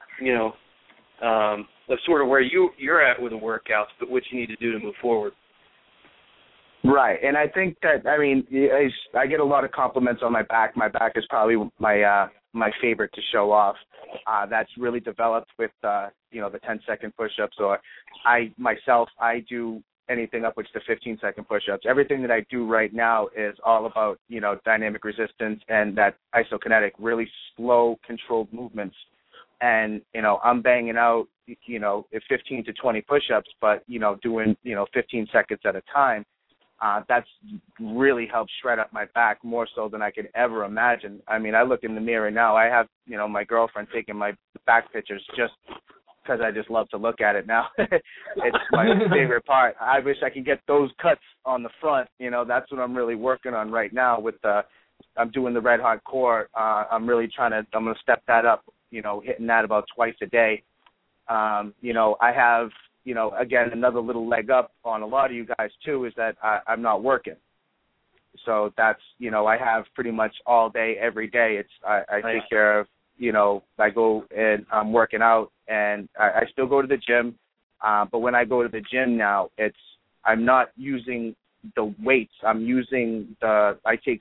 of sort of where you're at with the workouts, but what you need to do to move forward. Right, and I think that, I mean, I get a lot of compliments on my back. My back is probably my favorite to show off. That's really developed with, the 10-second push-ups, or I do anything upwards to 15-second push-ups. Everything that I do right now is all about, dynamic resistance and that isokinetic, really slow, controlled movements. And, I'm banging out, 15 to 20 push-ups, but, doing, 15 seconds at a time. That's really helped shred up my back more so than I could ever imagine. I mean, I look in the mirror now. I have, my girlfriend taking my back pictures just because I just love to look at it now. It's my favorite part. I wish I could get those cuts on the front. That's what I'm really working on right now with I'm doing the Red Hot Core. I'm going to step that up, hitting that about twice a day. I have, again, another little leg up on a lot of you guys, too, is that I'm not working. So that's, I have pretty much all day, every day. I take care of, I go and I'm working out, and I still go to the gym. But when I go to the gym now, I'm not using the weights. I'm using the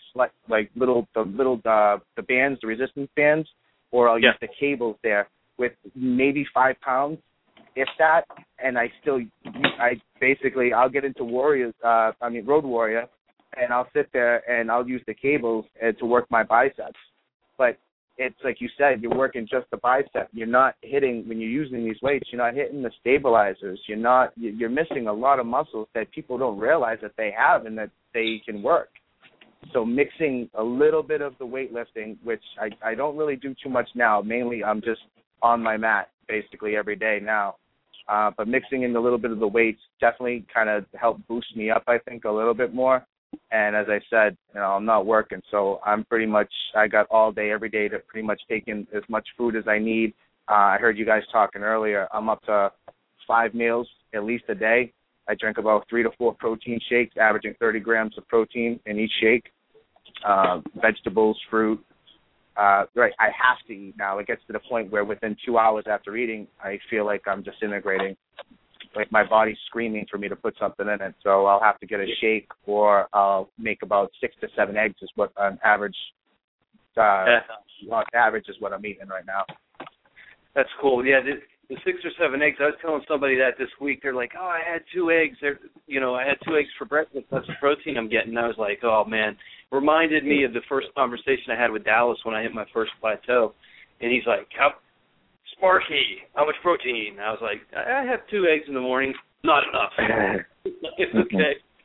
bands, the resistance bands, or I'll use the cables there with maybe 5 pounds. If that, and I'll get into Road Warrior, and I'll sit there and I'll use the cables to work my biceps. But it's like you said, you're working just the bicep. You're not hitting, when you're using these weights, you're not hitting the stabilizers. You're missing a lot of muscles that people don't realize that they have and that they can work. So mixing a little bit of the weightlifting, which I don't really do too much now. Mainly I'm just on my mat basically every day now. But mixing in a little bit of the weights definitely kind of helped boost me up, I think, a little bit more. And as I said, I'm not working, so I got all day, every day to pretty much take in as much food as I need. I heard you guys talking earlier. I'm up to 5 meals at least a day. I drink about 3 to 4 protein shakes, averaging 30 grams of protein in each shake. Vegetables, fruit. Right, I have to eat now. It gets to the point where within 2 hours after eating, I feel like I'm disintegrating. Like my body's screaming for me to put something in it. So I'll have to get a shake, or I'll make about 6 to 7 eggs is what an average. Average is what I'm eating right now. That's cool. Yeah, the 6 or 7 eggs. I was telling somebody that this week. They're like, "Oh, I had 2 eggs. I had 2 eggs for breakfast. That's the protein I'm getting." And I was like, "Oh man." Reminded me of the first conversation I had with Dallas when I hit my first plateau, and he's like, "Sparky, how much protein?" I was like, "I have 2 eggs in the morning. Not enough." It's okay.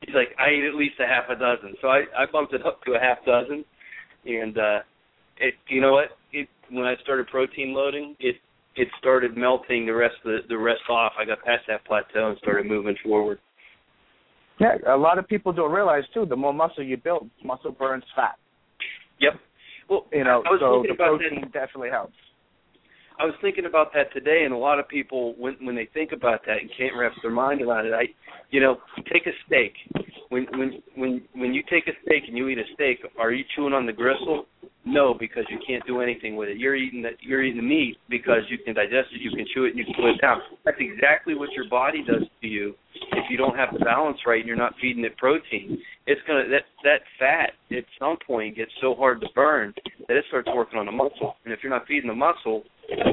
He's like, I ate at least a half a dozen. So I bumped it up to a half dozen. And you know what? When I started protein loading, it started melting the rest off. I got past that plateau and started moving forward. Yeah, a lot of people don't realize too. The more muscle you build, muscle burns fat. Yep. Well, so the protein definitely helps. I was thinking about that today, and a lot of people, when they think about that and can't wrap their mind around it, take a steak. When you take a steak and you eat a steak, are you chewing on the gristle? No, because you can't do anything with it. You're eating the meat because you can digest it, you can chew it, and you can put it down. That's exactly what your body does to you if you don't have the balance right and you're not feeding it protein. It's gonna that fat at some point gets so hard to burn that it starts working on the muscle. And if you're not feeding the muscle,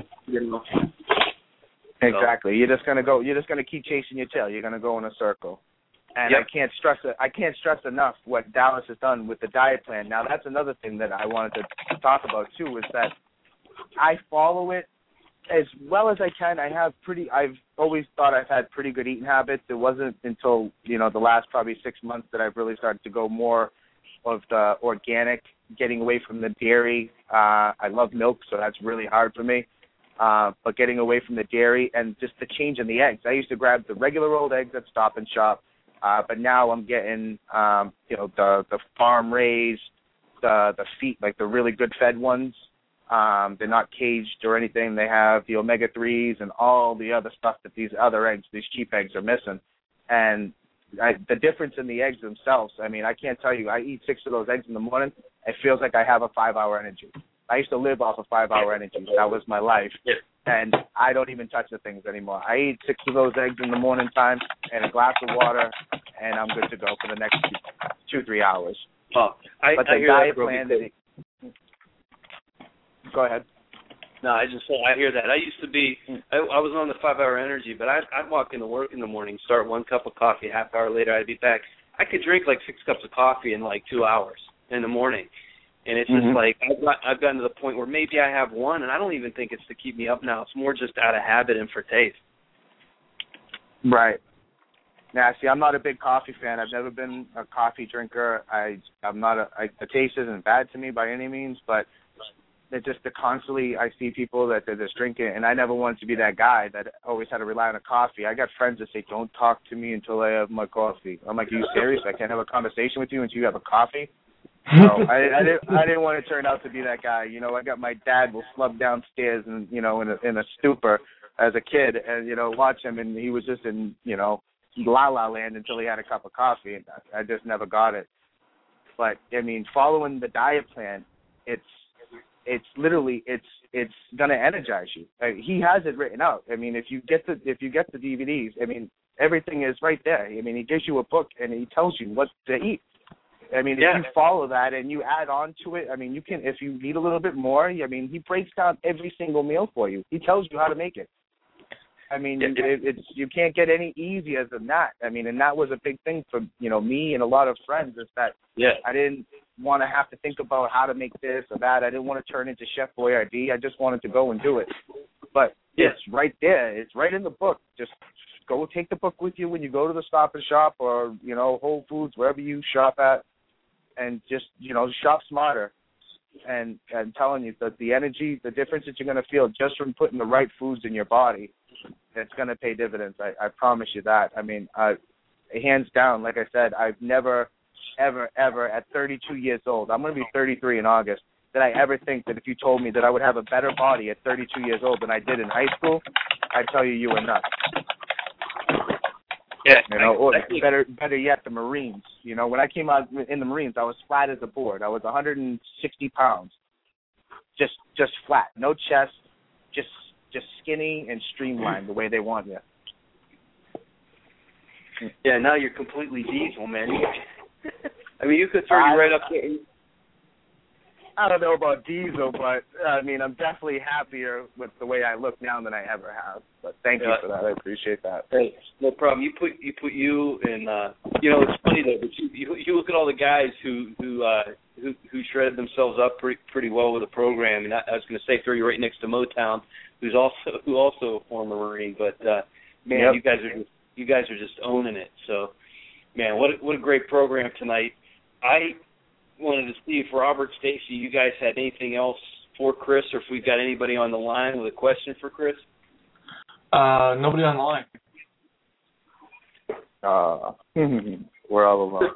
Exactly. You're just gonna keep chasing your tail. You're gonna go in a circle. And I can't stress enough what Dallas has done with the diet plan. Now that's another thing that I wanted to talk about too, is that I follow it as well as I can. I've always thought I've had pretty good eating habits. It wasn't until, the last probably 6 months that I've really started to go more of the organic, getting away from the dairy. I love milk, so that's really hard for me. But getting away from the dairy and just the change in the eggs. I used to grab the regular old eggs at Stop and Shop, but now I'm getting, the farm raised, the feet, like the really good fed ones. They're not caged or anything. They have the omega-3s and all the other stuff that these cheap eggs are missing. And the difference in the eggs themselves, I can't tell you. I eat 6 of those eggs in the morning. It feels like I have a 5-hour energy. I used to live off of 5-hour energy. That was my life. And I don't even touch the things anymore. I eat 6 of those eggs in the morning time and a glass of water, and I'm good to go for the next 2-3 hours. Oh, I hear diet plan. Go ahead. No, I hear that. I used to be, I was on the 5-hour energy, but I'd walk into work in the morning, start 1 cup of coffee, half hour later I'd be back. I could drink like 6 cups of coffee in like 2 hours in the morning. And it's just like, I've gotten to the point where maybe I have one, and I don't even think it's to keep me up now. It's more just out of habit and for taste. Right. Now, see, I'm not a big coffee fan. I've never been a coffee drinker. The taste isn't bad to me by any means, but it's just I see people that they're just drinking, and I never wanted to be that guy that always had to rely on a coffee. I got friends that say, don't talk to me until I have my coffee. I'm like, are you serious? I can't have a conversation with you until you have a coffee? No, I didn't want to turn out to be that guy. I got my dad will slump downstairs and in a stupor as a kid, and watch him, and he was just in la la land until he had a cup of coffee, and I just never got it. But following the diet plan, it's literally it's gonna energize you. He has it written out. If you get the DVDs, everything is right there. He gives you a book and he tells you what to eat. If you follow that and you add on to it, you can, if you need a little bit more, he breaks down every single meal for you. He tells you how to make it. You can't get any easier than that. And that was a big thing for, me and a lot of friends, is that I didn't want to have to think about how to make this or that. I didn't want to turn into Chef Boyardee. I just wanted to go and do it. But it's right there. It's right in the book. Just go take the book with you when you go to the Stop and Shop or, Whole Foods, wherever you shop at. And just, shop smarter. And I'm telling you that the energy, the difference that you're going to feel just from putting the right foods in your body, it's going to pay dividends. I promise you that. Hands down, like I said, I've never, ever, ever, at 32 years old, I'm going to be 33 in August, did I ever think that if you told me that I would have a better body at 32 years old than I did in high school, I'd tell you were nuts. Yeah, or better yet, the Marines. When I came out in the Marines, I was flat as a board. I was 160 pounds, just flat, no chest, just skinny and streamlined the way they want you. Yeah, now you're completely diesel, man. You could throw you right up there. I don't know about diesel, but I'm definitely happier with the way I look now than I ever have. But thank you for that. I appreciate that. Hey, no problem. You put you in. It's funny though, but you look at all the guys who shredded themselves up pretty well with the program, and I was going to say throw you right next to Motown, who also a former Marine. But man, you guys are just owning it. So man, what a great program tonight. I wanted to see if Robert, Stacy, you guys had anything else for Chris, or if we've got anybody on the line with a question for Chris. Nobody on the line. We're all alone.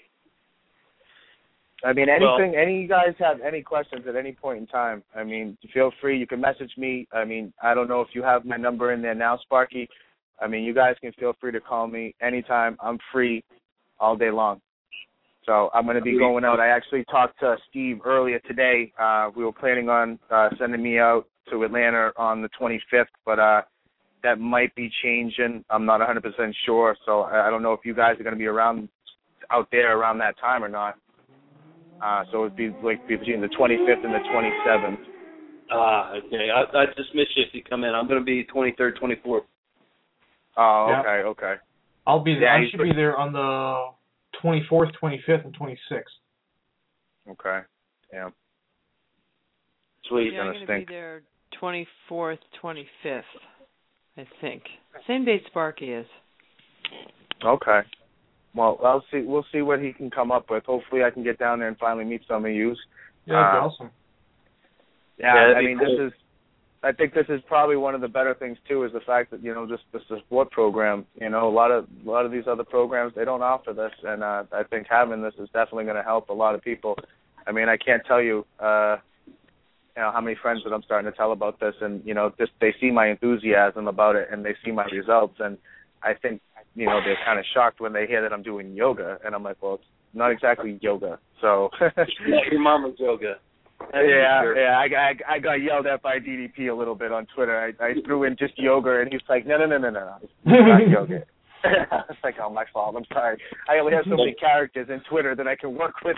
I mean, anything. Any you guys have any questions at any point in time? I mean, feel free. You can message me. I mean, I don't know if you have my number in there now, Sparky. I mean, you guys can feel free to call me anytime. I'm free all day long. So I'm going to be going out. I actually talked to Steve earlier today. We were planning on sending me out to Atlanta on the 25th, but that might be changing. I'm not 100% sure. So I don't know if you guys are going to be around out there around that time or not. So it would be like between the 25th and the 27th. Okay. I just missed you if you come in. I'm going to be 23rd, 24th. Oh, yeah. Okay. I'll be there. I should be there on the 24th, 25th, and 26th. Okay. Yeah. Sweet. Yeah, I'm going to be there 24th, 25th, I think. Same date Sparky is. Okay. Well, we'll see what he can come up with. Hopefully I can get down there and finally meet some of you. Yeah, that'd be awesome. Yeah, I mean, I think this is probably one of the better things too, is the fact that, just the support program. A lot of these other programs, they don't offer this, and I think having this is definitely going to help a lot of people. I mean, I can't tell you, how many friends that I'm starting to tell about this, and they see my enthusiasm about it, and they see my results, and I think they're kind of shocked when they hear that I'm doing yoga, and I'm like, well, it's not exactly yoga, so. Your mama's yoga. Yeah. I got yelled at by DDP a little bit on Twitter. I threw in just yoga, and he's like, no, it's not yoga. It's like, oh, my fault. I'm sorry. I only have so many characters in Twitter that I can work with.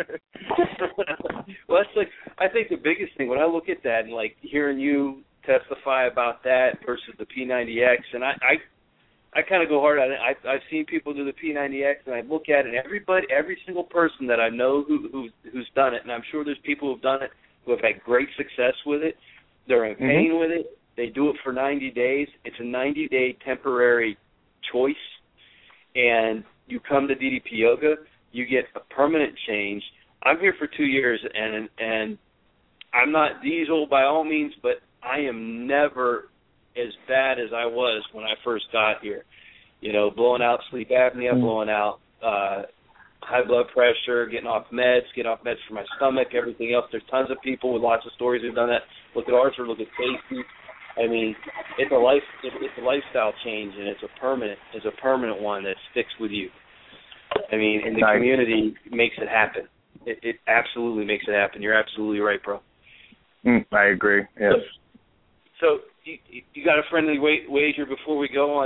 Well, that's like, I think the biggest thing when I look at that and like hearing you testify about that versus the P90X, and I kind of go hard on it. I've seen people do the P90X, and I look at it, and every single person that I know who's done it, and I'm sure there's people who've done it who have had great success with it. They're in pain with it. They do it for 90 days. It's a 90-day temporary choice, and you come to DDP Yoga, you get a permanent change. I'm here for 2 years, and I'm not diesel by all means, but I am never as bad as I was when I first got here. Blowing out sleep apnea, blowing out high blood pressure, getting off meds for my stomach, everything else. There's tons of people with lots of stories who've done that. Look at Arthur, look at Casey. I mean, it's a lifestyle change, and it's a permanent one that sticks with you. I mean, and the community makes it happen. It absolutely makes it happen. You're absolutely right, bro. I agree. Yes. So you got a friendly wager before we go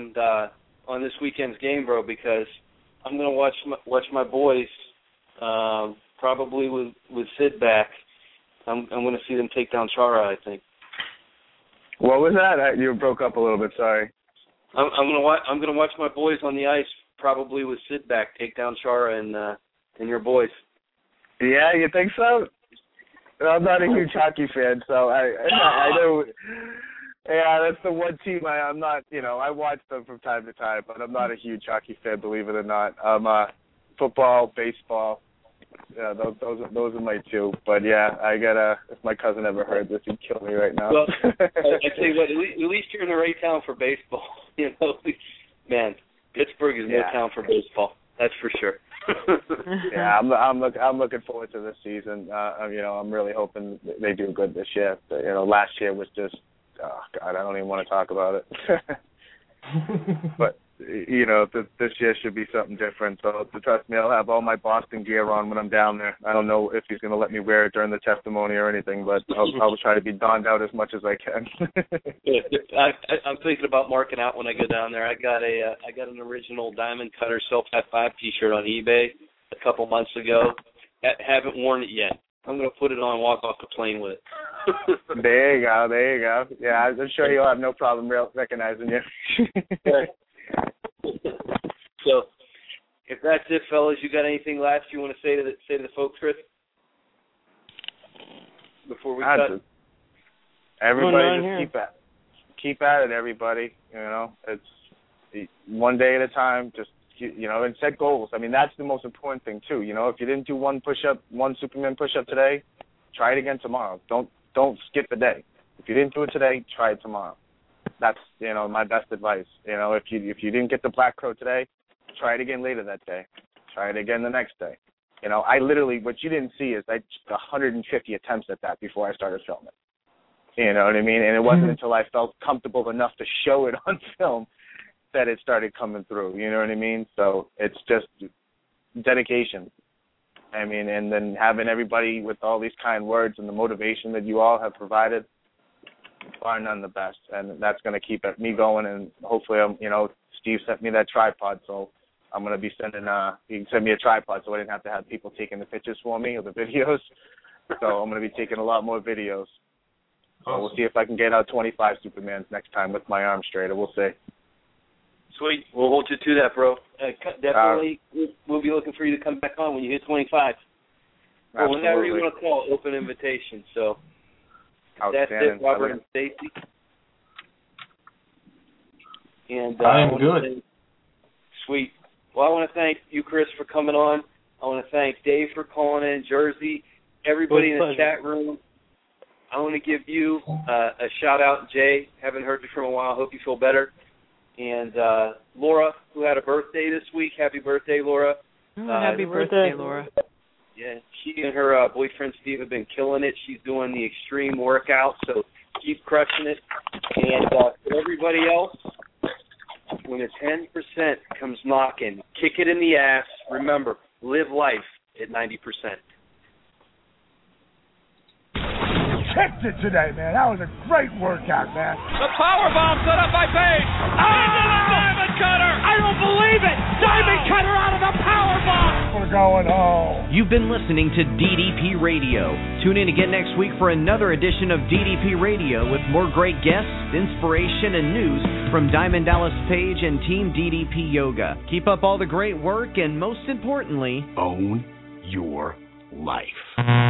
on this weekend's game, bro? Because I'm gonna watch my boys, probably with Sid back. I'm gonna see them take down Chara, I think. What was that? You broke up a little bit. Sorry. I'm gonna watch my boys on the ice, probably with Sid back, take down Chara and your boys. Yeah, you think so? I'm not a huge hockey fan, so I know. Yeah, that's the one team I'm not. I watch them from time to time, but I'm not a huge hockey fan, believe it or not. Football, baseball. Yeah, those are my two. But yeah, I gotta. If my cousin ever heard this, he'd kill me right now. Well, I tell you what, at least you're in the right town for baseball. Man, Pittsburgh is no town for baseball. That's for sure. Yeah, I'm looking forward to this season. I'm really hoping they do good this year. But, last year was just, oh God, I don't even want to talk about it. But this year should be something different. So trust me, I'll have all my Boston gear on when I'm down there. I don't know if he's going to let me wear it during the testimony or anything, but I'll try to be donned out as much as I can. I'm thinking about marking out when I go down there. I got an original Diamond Cutter Self Hat 5 T-shirt on eBay a couple months ago. Haven't worn it yet. I'm going to put it on and walk off the plane with it. There you go. Yeah, I'm sure you'll have no problem recognizing you. So, if that's it, fellas, you got anything last you want to say to the folks, Chris? Before we cut. Everybody just keep at it, everybody. It's one day at a time. Just And set goals. I mean, that's the most important thing too. If you didn't do one Superman push-up today, try it again tomorrow. Don't skip a day. If you didn't do it today, try it tomorrow. That's my best advice. If you didn't get the black crow today, try it again later that day. Try it again the next day. I literally, what you didn't see is I did 150 attempts at that before I started filming. You know what I mean? And it wasn't until I felt comfortable enough to show it on film that it started coming through. You know what I mean? So it's just dedication. I mean, and then having everybody with all these kind words and the motivation that you all have provided, bar none the best. And that's going to keep me going. And hopefully, Steve sent me that tripod, so I'm going to be sending, he can send me a tripod so I didn't have to have people taking the pictures for me or the videos. So I'm going to be taking a lot more videos. So we'll see if I can get out 25 Supermans next time with my arm straighter. We'll see. Sweet. We'll hold you to that, bro. Definitely, we'll be looking for you to come back on when you hit 25. Or whenever you want to call, open invitation. So that's it, Robert and Stacy. And I am good. Sweet. Well, I want to thank you, Chris, for coming on. I want to thank Dave for calling in, Jersey, everybody in the chat room. I want to give you a shout-out, Jay. Haven't heard you for a while. Hope you feel better. And Laura, who had a birthday this week. Happy birthday, Laura. Happy birthday, Laura. Yeah, she and her boyfriend, Steve, have been killing it. She's doing the extreme workout, so keep crushing it. And for everybody else, when the 10% comes knocking, kick it in the ass. Remember, live life at 90%. Kicked it today, man. That was a great workout, man. The power bomb set up by Page. Into the Diamond Cutter. I don't believe it. Diamond Cutter out of the power bomb. We're going home. You've been listening to DDP Radio. Tune in again next week for another edition of DDP Radio with more great guests, inspiration, and news from Diamond Dallas Page and Team DDP Yoga. Keep up all the great work and, most importantly, own your life.